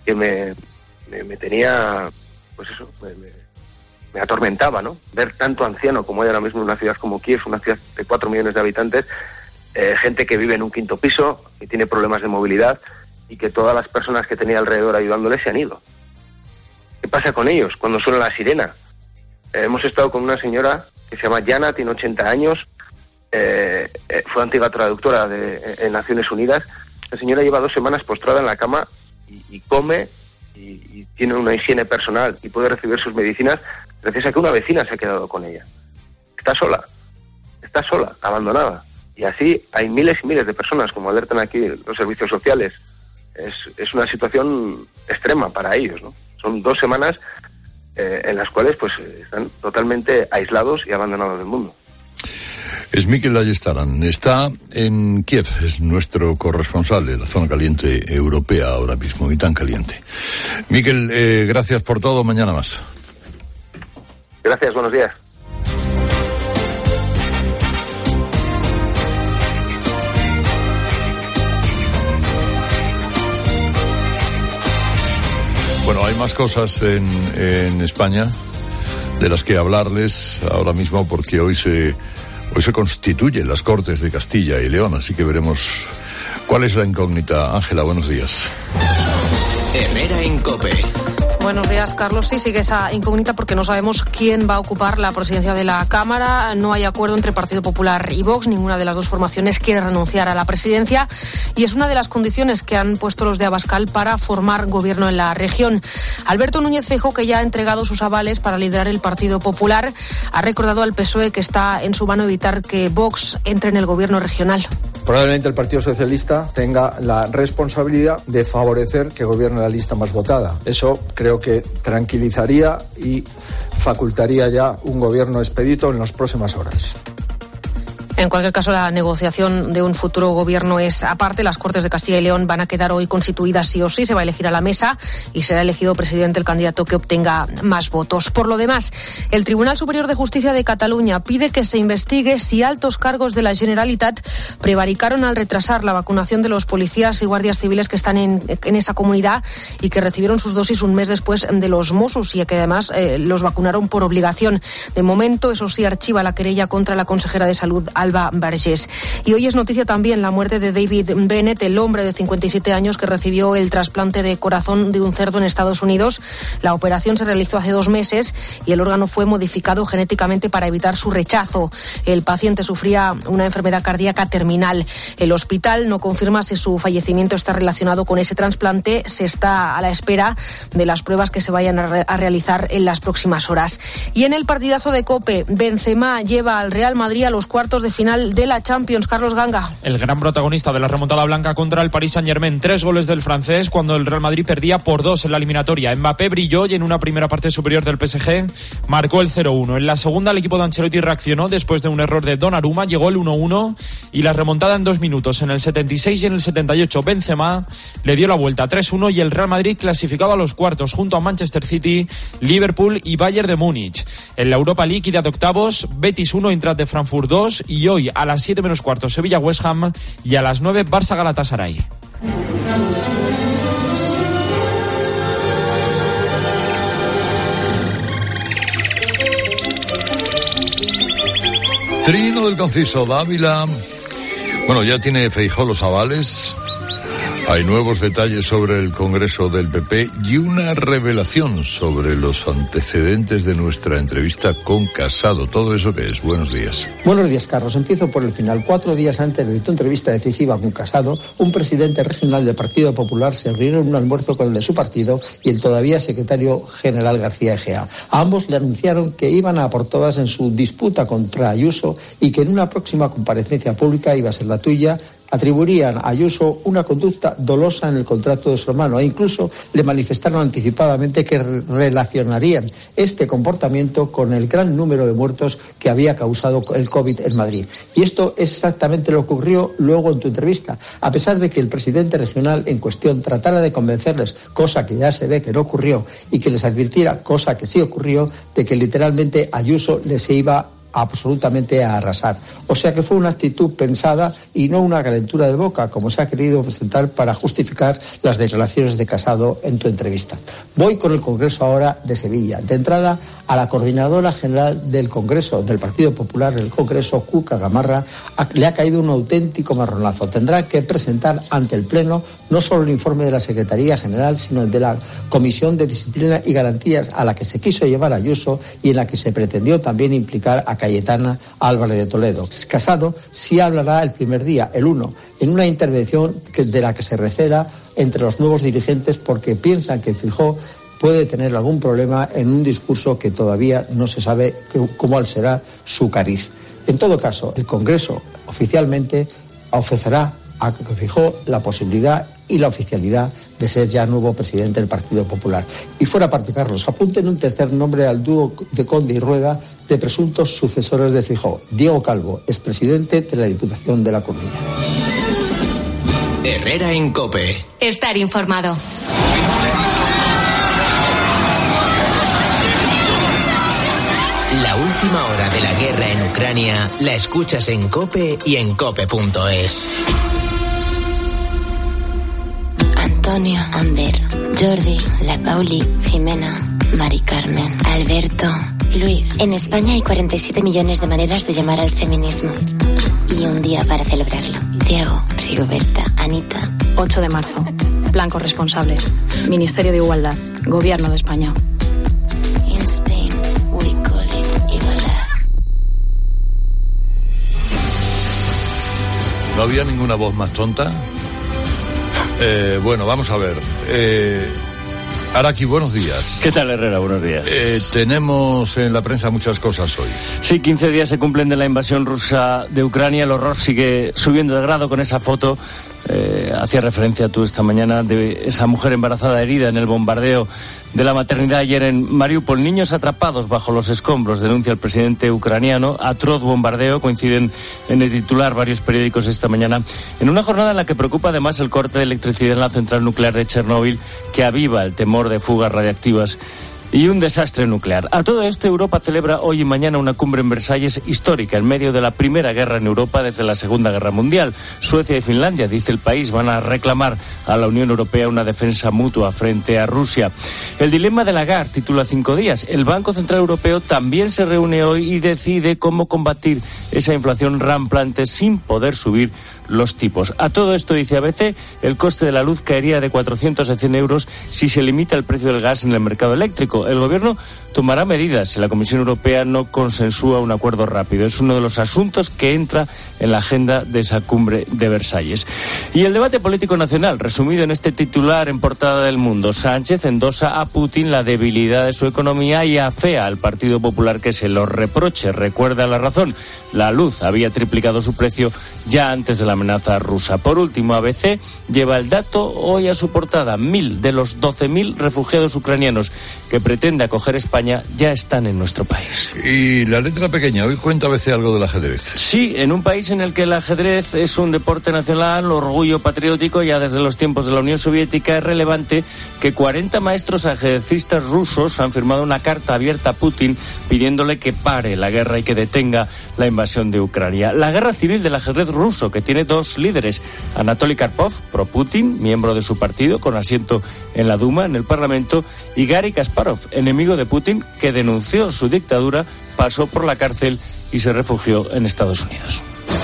tenía, pues eso, me atormentaba, ¿no? Ver tanto anciano como hay ahora mismo en una ciudad como Kiev, una ciudad de 4 millones de habitantes, gente que vive en un 5.º piso, que tiene problemas de movilidad y que todas las personas que tenía alrededor ayudándoles se han ido. ¿Qué pasa con ellos cuando suena la sirena? Hemos estado con una señora que se llama Yana, tiene 80 años, fue antigua traductora en Naciones Unidas. La señora lleva 2 semanas postrada en la cama y come y tiene una higiene personal y puede recibir sus medicinas gracias a que una vecina se ha quedado con ella. Está sola, abandonada. Y así hay miles y miles de personas, como alertan aquí los servicios sociales. Es una situación extrema para ellos, ¿no? Son 2 semanas en las cuales pues están totalmente aislados y abandonados del mundo. Es Miquel Ayestaran, está en Kiev, es nuestro corresponsal de la zona caliente europea ahora mismo, y tan caliente. Miquel, gracias por todo, mañana más. Gracias, buenos días. Bueno, hay más cosas en España de las que hablarles ahora mismo, porque hoy se constituyen las Cortes de Castilla y León, así que veremos cuál es la incógnita. Ángela, buenos días. Herrera en COPE. Buenos días, Carlos. Sí, sigue esa incógnita porque no sabemos quién va a ocupar la presidencia de la Cámara. No hay acuerdo entre Partido Popular y Vox. Ninguna de las dos formaciones quiere renunciar a la presidencia y es una de las condiciones que han puesto los de Abascal para formar gobierno en la región. Alberto Núñez Feijóo, que ya ha entregado sus avales para liderar el Partido Popular, ha recordado al PSOE que está en su mano evitar que Vox entre en el gobierno regional. Probablemente el Partido Socialista tenga la responsabilidad de favorecer que gobierne la lista más votada. Eso creo que tranquilizaría y facultaría ya un gobierno expedito en las próximas horas. En cualquier caso, la negociación de un futuro gobierno es aparte. Las Cortes de Castilla y León van a quedar hoy constituidas sí o sí. Se va a elegir a la mesa y será elegido presidente el candidato que obtenga más votos. Por lo demás, el Tribunal Superior de Justicia de Cataluña pide que se investigue si altos cargos de la Generalitat prevaricaron al retrasar la vacunación de los policías y guardias civiles que están en esa comunidad y que recibieron sus dosis un mes después de los Mossos y que además los vacunaron por obligación. De momento, eso sí, archiva la querella contra la consejera de Salud, Alba Vergés. Y hoy es noticia también la muerte de David Bennett, el hombre de 57 años que recibió el trasplante de corazón de un cerdo en Estados Unidos. La operación se realizó hace 2 meses y el órgano fue modificado genéticamente para evitar su rechazo. El paciente sufría una enfermedad cardíaca terminal. El hospital no confirma si su fallecimiento está relacionado con ese trasplante. Se está a la espera de las pruebas que se vayan a realizar en las próximas horas. Y en el partidazo de COPE, Benzema lleva al Real Madrid a los cuartos de final de la Champions. Carlos Ganga. El gran protagonista de la remontada blanca contra el Paris Saint-Germain. 3 goles del francés cuando el Real Madrid perdía por 2 en la eliminatoria. Mbappé brilló y en una primera parte superior del PSG marcó el 0-1. En la segunda, el equipo de Ancelotti reaccionó después de un error de Donnarumma. Llegó el 1-1 y la remontada en 2 minutos. En el 76 y en el 78, Benzema le dio la vuelta 3-1 y el Real Madrid clasificado a los cuartos junto a Manchester City, Liverpool y Bayern de Múnich. En la Europa League, ida de octavos, Betis 1, Eintracht de Frankfurt 2 y hoy a las 7 menos cuarto Sevilla West Ham y a las 9 Barça Galatasaray. Trino del Conciso, Dávila. Bueno, ya tiene Feijóo los avales. Hay nuevos detalles sobre el Congreso del PP y una revelación sobre los antecedentes de nuestra entrevista con Casado. Todo eso que es. Buenos días. Buenos días, Carlos. Empiezo por el final. 4 días antes de tu entrevista decisiva con Casado, un presidente regional del Partido Popular se reunió en un almuerzo con el de su partido y el todavía secretario general García Egea. A ambos le anunciaron que iban a por todas en su disputa contra Ayuso y que en una próxima comparecencia pública iba a ser la tuya. Atribuirían a Ayuso una conducta dolosa en el contrato de su hermano e incluso le manifestaron anticipadamente que relacionarían este comportamiento con el gran número de muertos que había causado el COVID en Madrid. Y esto es exactamente lo que ocurrió luego en tu entrevista. A pesar de que el presidente regional en cuestión tratara de convencerles, cosa que ya se ve que no ocurrió, y que les advirtiera, cosa que sí ocurrió, de que literalmente Ayuso les iba absolutamente a arrasar. O sea que fue una actitud pensada y no una calentura de boca, como se ha querido presentar para justificar las declaraciones de Casado en tu entrevista. Voy con el Congreso ahora de Sevilla. De entrada, a la coordinadora general del Congreso, del Partido Popular en el Congreso, Cuca Gamarra, le ha caído un auténtico marronazo. Tendrá que presentar ante el Pleno no solo el informe de la Secretaría General, sino el de la Comisión de Disciplina y Garantías a la que se quiso llevar a Ayuso y en la que se pretendió también implicar a Cayetana Álvarez de Toledo. Casado sí hablará el primer día, el 1, en una intervención de la que se recela entre los nuevos dirigentes porque piensan que Feijóo puede tener algún problema en un discurso que todavía no se sabe cómo será su cariz. En todo caso, el Congreso oficialmente ofrecerá a Feijóo la posibilidad y la oficialidad de ser ya nuevo presidente del Partido Popular. Y fuera parte, Carlos, apunten un tercer nombre al dúo de Conde y Rueda de presuntos sucesores de Feijóo. Diego Calvo, expresidente de la Diputación de La Coruña. Herrera en COPE. Estar informado. La última hora de la guerra en Ucrania la escuchas en COPE y en COPE.es. Antonio, Ander, Jordi, La Pauli, Jimena, Mari Carmen, Alberto, Luis. En España hay 47 millones de maneras de llamar al feminismo. Y un día para celebrarlo. Diego, Rigoberta, Anita. 8 de marzo. Plan corresponsables. Ministerio de Igualdad. Gobierno de España. In Spain, we call it igualdad. ¿No había ninguna voz más tonta? Bueno, vamos a ver. Araki, buenos días. ¿Qué tal, Herrera? Buenos días. Tenemos en la prensa muchas cosas hoy. Sí, 15 días se cumplen de la invasión rusa de Ucrania. El horror sigue subiendo de grado con esa foto hacía referencia tú esta mañana de esa mujer embarazada herida en el bombardeo de la maternidad ayer en Mariupol. Niños atrapados bajo los escombros, denuncia el presidente ucraniano. Atroz bombardeo, coinciden en el titular varios periódicos esta mañana, en una jornada en la que preocupa además el corte de electricidad en la central nuclear de Chernóbil, que aviva el temor de fugas radiactivas y un desastre nuclear. A todo esto, Europa celebra hoy y mañana una cumbre en Versalles histórica, en medio de la primera guerra en Europa desde la Segunda Guerra Mundial. Suecia y Finlandia, dice el país, van a reclamar a la Unión Europea una defensa mutua frente a Rusia. El dilema de Lagarde titula 5 días. El Banco Central Europeo también se reúne hoy y decide cómo combatir esa inflación rampante sin poder subir los tipos. A todo esto, dice ABC, el coste de la luz caería de 400 a 100 euros si se limita el precio del gas en el mercado eléctrico. El gobierno tomará medidas si la Comisión Europea no consensúa un acuerdo rápido. Es uno de los asuntos que entra en la agenda de esa cumbre de Versalles. Y el debate político nacional, resumido en este titular en portada del Mundo. Sánchez endosa a Putin la debilidad de su economía y afea al Partido Popular que se lo reproche. Recuerda la razón: la luz había triplicado su precio ya antes de la amenaza rusa. Por último, ABC lleva el dato hoy a su portada. 1.000 de los 12.000 refugiados ucranianos que pretende acoger España ya están en nuestro país. Y la letra pequeña, hoy cuenta ABC algo del ajedrez. Sí, en un país en el que el ajedrez es un deporte nacional, orgullo patriótico, ya desde los tiempos de la Unión Soviética, es relevante que 40 maestros ajedrecistas rusos han firmado una carta abierta a Putin pidiéndole que pare la guerra y que detenga la invasión de Ucrania. La guerra civil del ajedrez ruso, que tiene dos líderes: Anatoly Karpov, pro-Putin, miembro de su partido, con asiento en la Duma, en el Parlamento, y Garry Kasparov, enemigo de Putin, que denunció su dictadura, pasó por la cárcel y se refugió en Estados Unidos.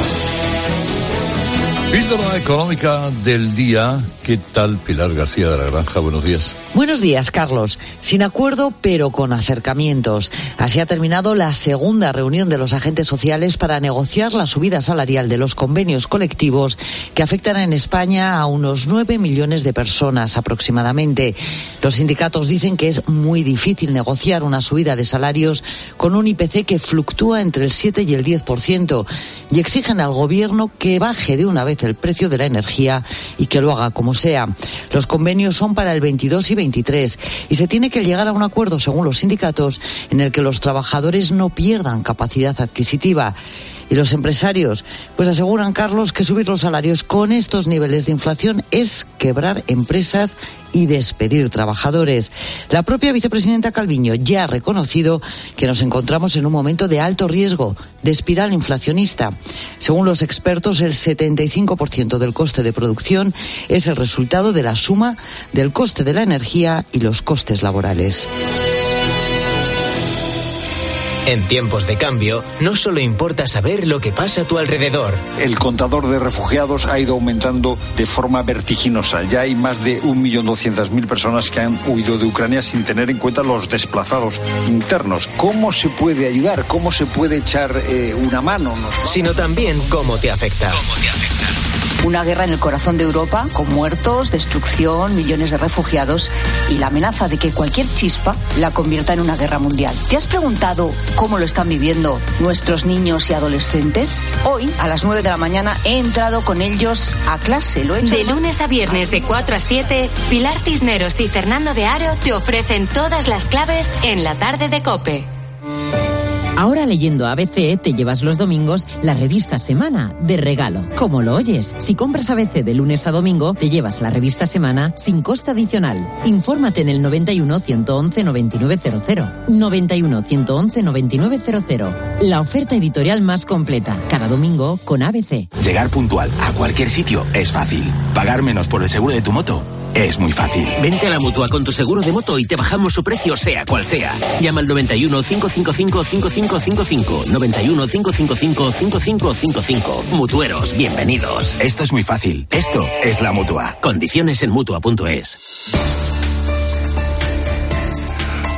Píldora económica del día. ¿Qué tal, Pilar García de la Granja? Buenos días. Buenos días, Carlos. Sin acuerdo, pero con acercamientos. Así ha terminado la segunda reunión de los agentes sociales para negociar la subida salarial de los convenios colectivos que afectan en España a unos 9 millones de personas aproximadamente. Los sindicatos dicen que es muy difícil negociar una subida de salarios con un IPC que fluctúa entre el 7 y el 10% y exigen al gobierno que baje de una vez el precio de la energía y que lo haga como sea. Los convenios son para el 22 y 23 y se tiene que llegar a un acuerdo, según los sindicatos, en el que los trabajadores no pierdan capacidad adquisitiva. Y los empresarios, pues aseguran, Carlos, que subir los salarios con estos niveles de inflación es quebrar empresas y despedir trabajadores. La propia vicepresidenta Calviño ya ha reconocido que nos encontramos en un momento de alto riesgo de espiral inflacionista. Según los expertos, el 75% del coste de producción es el resultado de la suma del coste de la energía y los costes laborales. En tiempos de cambio, no solo importa saber lo que pasa a tu alrededor. El contador de refugiados ha ido aumentando de forma vertiginosa. Ya hay más de 1.200.000 personas que han huido de Ucrania sin tener en cuenta los desplazados internos. ¿Cómo se puede ayudar? ¿Cómo se puede echar una mano? Sino también cómo te afecta. Una guerra en el corazón de Europa, con muertos, destrucción, millones de refugiados y la amenaza de que cualquier chispa la convierta en una guerra mundial. ¿Te has preguntado cómo lo están viviendo nuestros niños y adolescentes? Hoy, a las 9 de la mañana, he entrado con ellos a clase. Lo he hecho de lunes a viernes de 4 a 7, Pilar Cisneros y Fernando de Aro te ofrecen todas las claves en la tarde de COPE. Ahora leyendo ABC te llevas los domingos la revista Semana de regalo. Como lo oyes, si compras ABC de lunes a domingo, te llevas la revista Semana sin coste adicional. Infórmate en el 91 111 9900. 91 111 9900. La oferta editorial más completa, cada domingo con ABC. Llegar puntual a cualquier sitio es fácil. Pagar menos por el seguro de tu moto es muy fácil. Vente a la Mutua con tu seguro de moto y te bajamos su precio sea cual sea. Llama al 91 555 5555. 91 555 5555. Mutueros, bienvenidos. Esto es muy fácil. Esto es la Mutua. Condiciones en Mutua.es.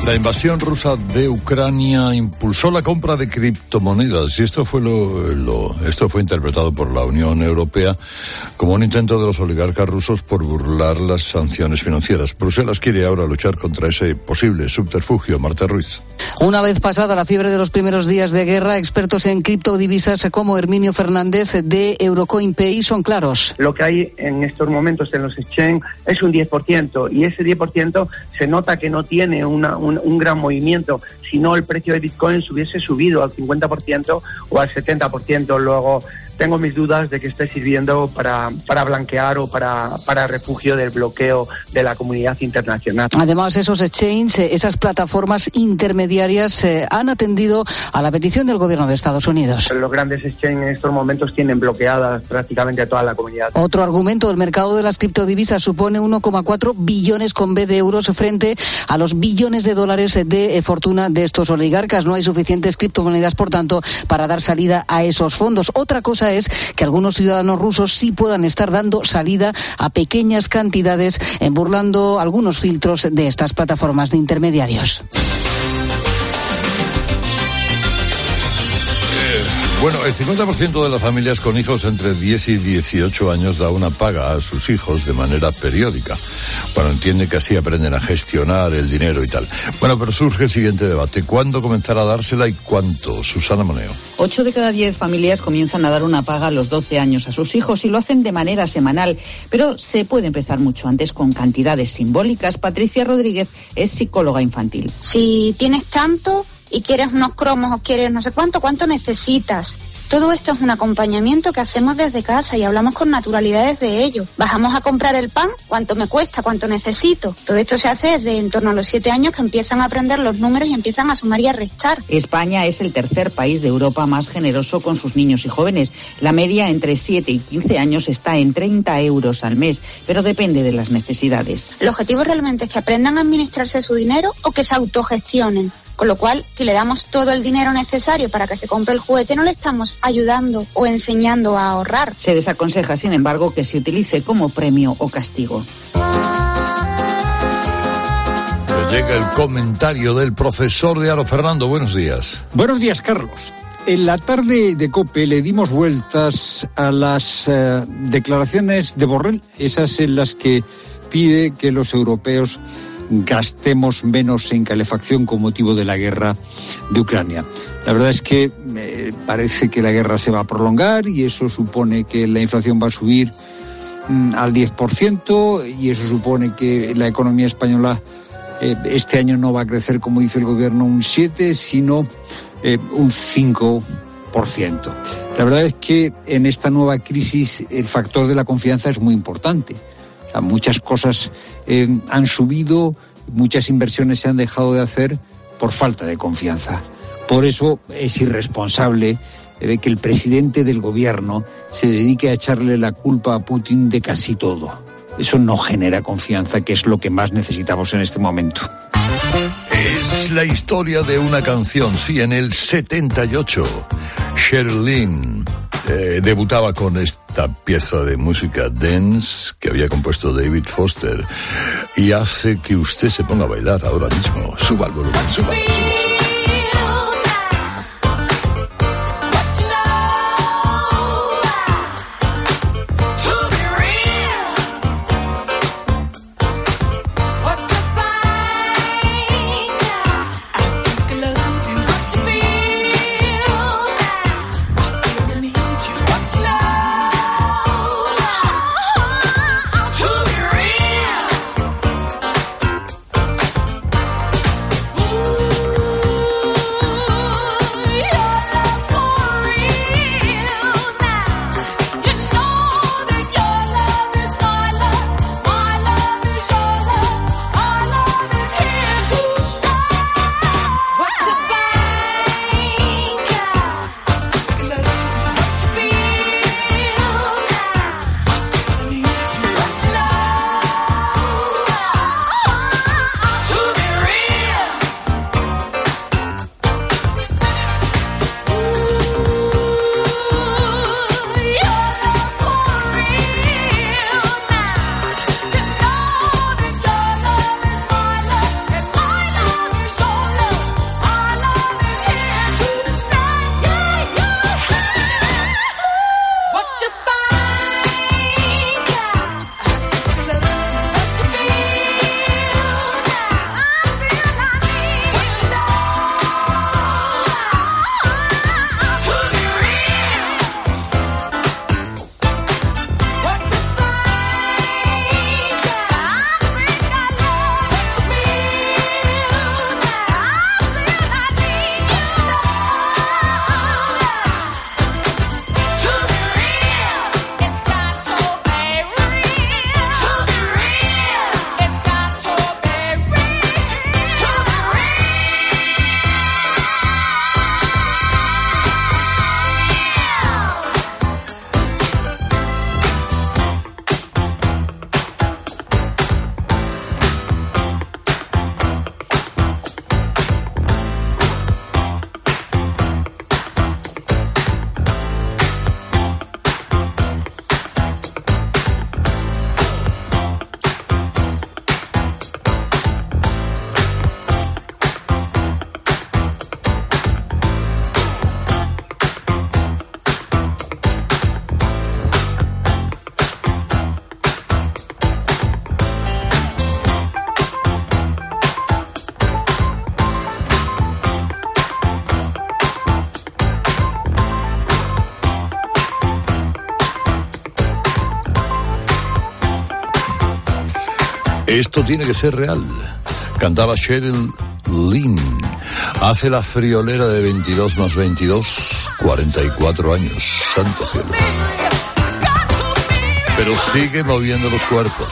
La invasión rusa de Ucrania impulsó la compra de criptomonedas y esto fue interpretado por la Unión Europea como un intento de los oligarcas rusos por burlar las sanciones financieras. Bruselas quiere ahora luchar contra ese posible subterfugio. Marta Ruiz. Una vez pasada la fiebre de los primeros días de guerra, expertos en criptodivisas como Herminio Fernández de Eurocoinpay son claros. Lo que hay en estos momentos en los exchange es un 10% y ese 10% se nota que no tiene un gran movimiento, si no el precio de Bitcoin se hubiese subido al 50% o al 70%. Luego tengo mis dudas de que esté sirviendo para blanquear o para refugio del bloqueo de la comunidad internacional. Además, esos exchanges, esas plataformas intermediarias han atendido a la petición del gobierno de Estados Unidos. Los grandes exchanges en estos momentos tienen bloqueadas prácticamente a toda la comunidad. Otro argumento, el mercado de las criptodivisas supone 1,4 billones con B de euros frente a los billones de dólares de fortuna de estos oligarcas. No hay suficientes criptomonedas, por tanto, para dar salida a esos fondos. Otra cosa es que algunos ciudadanos rusos sí puedan estar dando salida a pequeñas cantidades, burlando algunos filtros de estas plataformas de intermediarios. Bueno, el 50% de las familias con hijos entre 10 y 18 años da una paga a sus hijos de manera periódica. Bueno, entiende que así aprenden a gestionar el dinero y tal. Bueno, pero surge el siguiente debate. ¿Cuándo comenzar a dársela y cuánto? Susana Moneo. 8 de cada 10 familias comienzan a dar una paga a los 12 años a sus hijos y lo hacen de manera semanal. Pero se puede empezar mucho antes con cantidades simbólicas. Patricia Rodríguez es psicóloga infantil. Si tienes tanto y quieres unos cromos o quieres no sé ¿cuánto necesitas? Todo esto es un acompañamiento que hacemos desde casa y hablamos con naturalidad desde ello. Bajamos a comprar el pan, ¿cuánto me cuesta? ¿Cuánto necesito? Todo esto se hace desde en torno a los 7 años que empiezan a aprender los números y empiezan a sumar y a restar. España es el tercer país de Europa más generoso con sus niños y jóvenes. La media entre 7 y 15 años está en 30 euros al mes, pero depende de las necesidades. El objetivo realmente es que aprendan a administrarse su dinero o que se autogestionen. Con lo cual, si le damos todo el dinero necesario para que se compre el juguete, no le estamos ayudando o enseñando a ahorrar. Se desaconseja, sin embargo, que se utilice como premio o castigo. Llega el comentario del profesor de Aro. Fernando, buenos días. Buenos días, Carlos. En la tarde de COPE le dimos vueltas a las declaraciones de Borrell, esas en las que pide que los europeos gastemos menos en calefacción con motivo de la guerra de Ucrania. La verdad es que parece que la guerra se va a prolongar y eso supone que la inflación va a subir al 10% y eso supone que la economía española este año no va a crecer, como dice el gobierno, un 7%, sino un 5%. La verdad es que en esta nueva crisis el factor de la confianza es muy importante. Muchas cosas han subido, muchas inversiones se han dejado de hacer por falta de confianza. Por eso es irresponsable que el presidente del gobierno se dedique a echarle la culpa a Putin de casi todo. Eso no genera confianza, que es lo que más necesitamos en este momento. Es la historia de una canción. Sí, en el 78, Sherlyn debutaba con esta pieza de música dance que había compuesto David Foster y hace que usted se ponga a bailar ahora mismo. Suba el volumen, suba. Esto tiene que ser real. Cantaba Cheryl Lynn. Hace la friolera de 22 más 22, 44 años. Santo cielo. Pero sigue moviendo los cuerpos.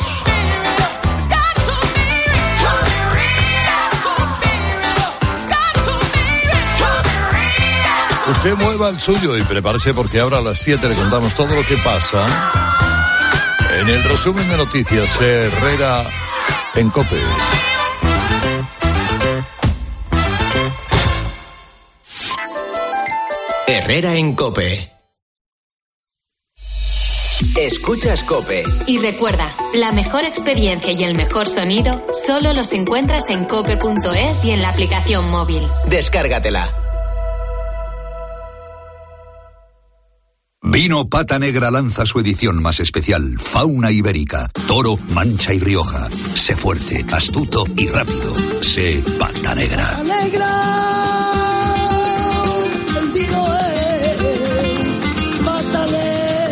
Usted mueva el suyo y prepárese porque ahora a las 7 le contamos todo lo que pasa en el resumen de noticias Herrera en COPE. Herrera en COPE. Escuchas COPE. Y recuerda, la mejor experiencia y el mejor sonido solo los encuentras en cope.es y en la aplicación móvil. Descárgatela. Vino Pata Negra lanza su edición más especial, Fauna Ibérica, Toro, Mancha y Rioja. Sé fuerte, astuto y rápido. Sé Pata Negra. El vino es Pata Negra.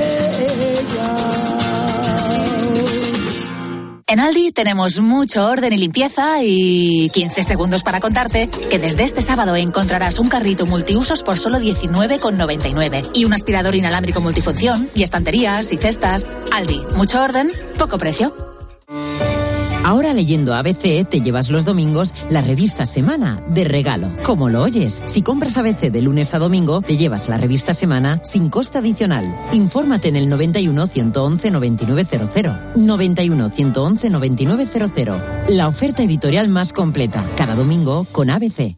En Aldi tenemos mucho orden y limpieza y 15 segundos para contarte que desde este sábado encontrarás un carrito multiusos por solo 19,99 y un aspirador inalámbrico multifunción y estanterías y cestas. Aldi, mucho orden, poco precio. Ahora leyendo ABC te llevas los domingos la revista Semana de regalo. Como lo oyes, si compras ABC de lunes a domingo, te llevas la revista Semana sin coste adicional. Infórmate en el 91 111 9900. 91 111 9900. La oferta editorial más completa, cada domingo con ABC.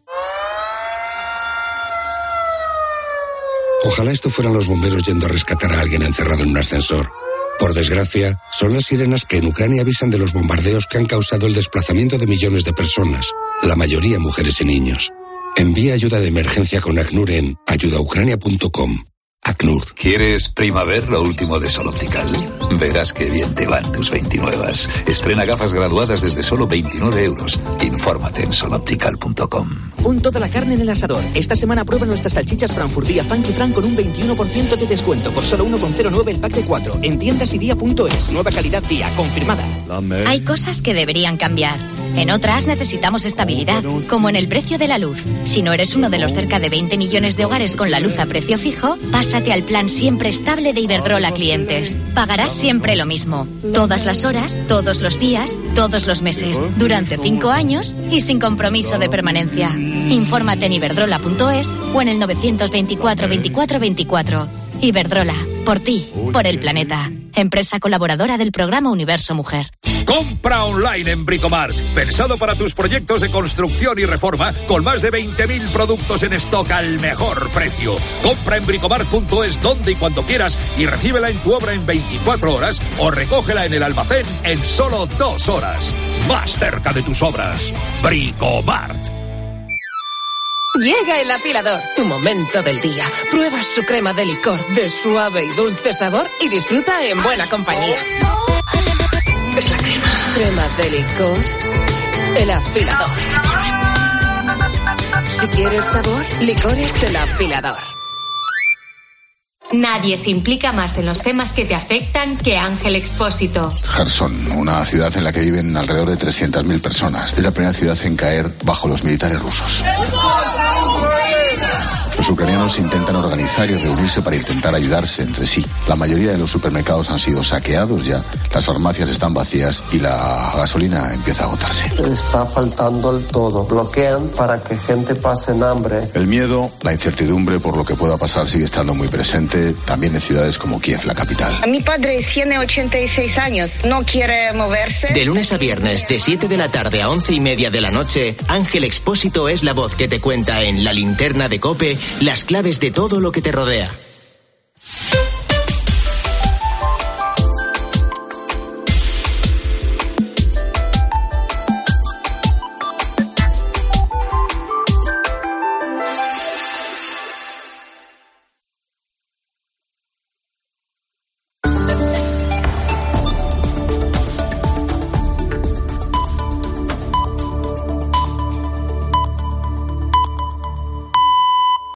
Ojalá esto fueran los bomberos yendo a rescatar a alguien encerrado en un ascensor. Por desgracia, son las sirenas que en Ucrania avisan de los bombardeos que han causado el desplazamiento de millones de personas, la mayoría mujeres y niños. Envía ayuda de emergencia con ACNUR en ayudaucrania.com. ACNUR. ¿Quieres primavera lo último de Sol Optical? Verás qué bien te van tus 29. Estrena gafas graduadas desde solo 29 euros. Infórmate en soloptical.com. Pon toda la carne en el asador. Esta semana prueba nuestras salchichas Frankfurt Funky Frank con un 21% de descuento por solo 1,09 el pack de 4. En tiendas y día.es. Nueva calidad Día, confirmada. Hay cosas que deberían cambiar. En otras necesitamos estabilidad, como en el precio de la luz. Si no eres uno de los cerca de 20 millones de hogares con la luz a precio fijo, pásate al plan siempre estable de Iberdrola Clientes. Pagarás siempre lo mismo. Todas las horas, todos los días, todos los meses, durante 5 años y sin compromiso de permanencia. Infórmate en iberdrola.es o en el 924 24 24. Iberdrola, por ti, por el planeta. Empresa colaboradora del programa Universo Mujer. Compra online en Bricomart. Pensado para tus proyectos de construcción y reforma, con más de 20.000 productos en stock al mejor precio. Compra en bricomart.es donde y cuando quieras y recíbela en tu obra en 24 horas o recógela en el almacén en solo 2 horas. Más cerca de tus obras. Bricomart. Llega el afilador, tu momento del día. Prueba su crema de licor de suave y dulce sabor y disfruta en buena compañía. Es la crema de licor, el afilador. Si quieres sabor, licores el afilador. Nadie se implica más en los temas que te afectan que Ángel Expósito. Kherson, una ciudad en la que viven alrededor de 300.000 personas. Es la primera ciudad en caer bajo los militares rusos. Los ucranianos intentan organizar y reunirse para intentar ayudarse entre sí. La mayoría de los supermercados han sido saqueados ya, las farmacias están vacías y la gasolina empieza a agotarse. Está faltando el todo. Bloquean para que gente pase en hambre. El miedo, la incertidumbre por lo que pueda pasar sigue estando muy presente, también en ciudades como Kiev, la capital. Mi padre tiene 86 años, no quiere moverse. De lunes a viernes, de 7 de la tarde a 11:30 de la noche, Ángel Expósito es la voz que te cuenta en La Linterna de COPE las claves de todo lo que te rodea.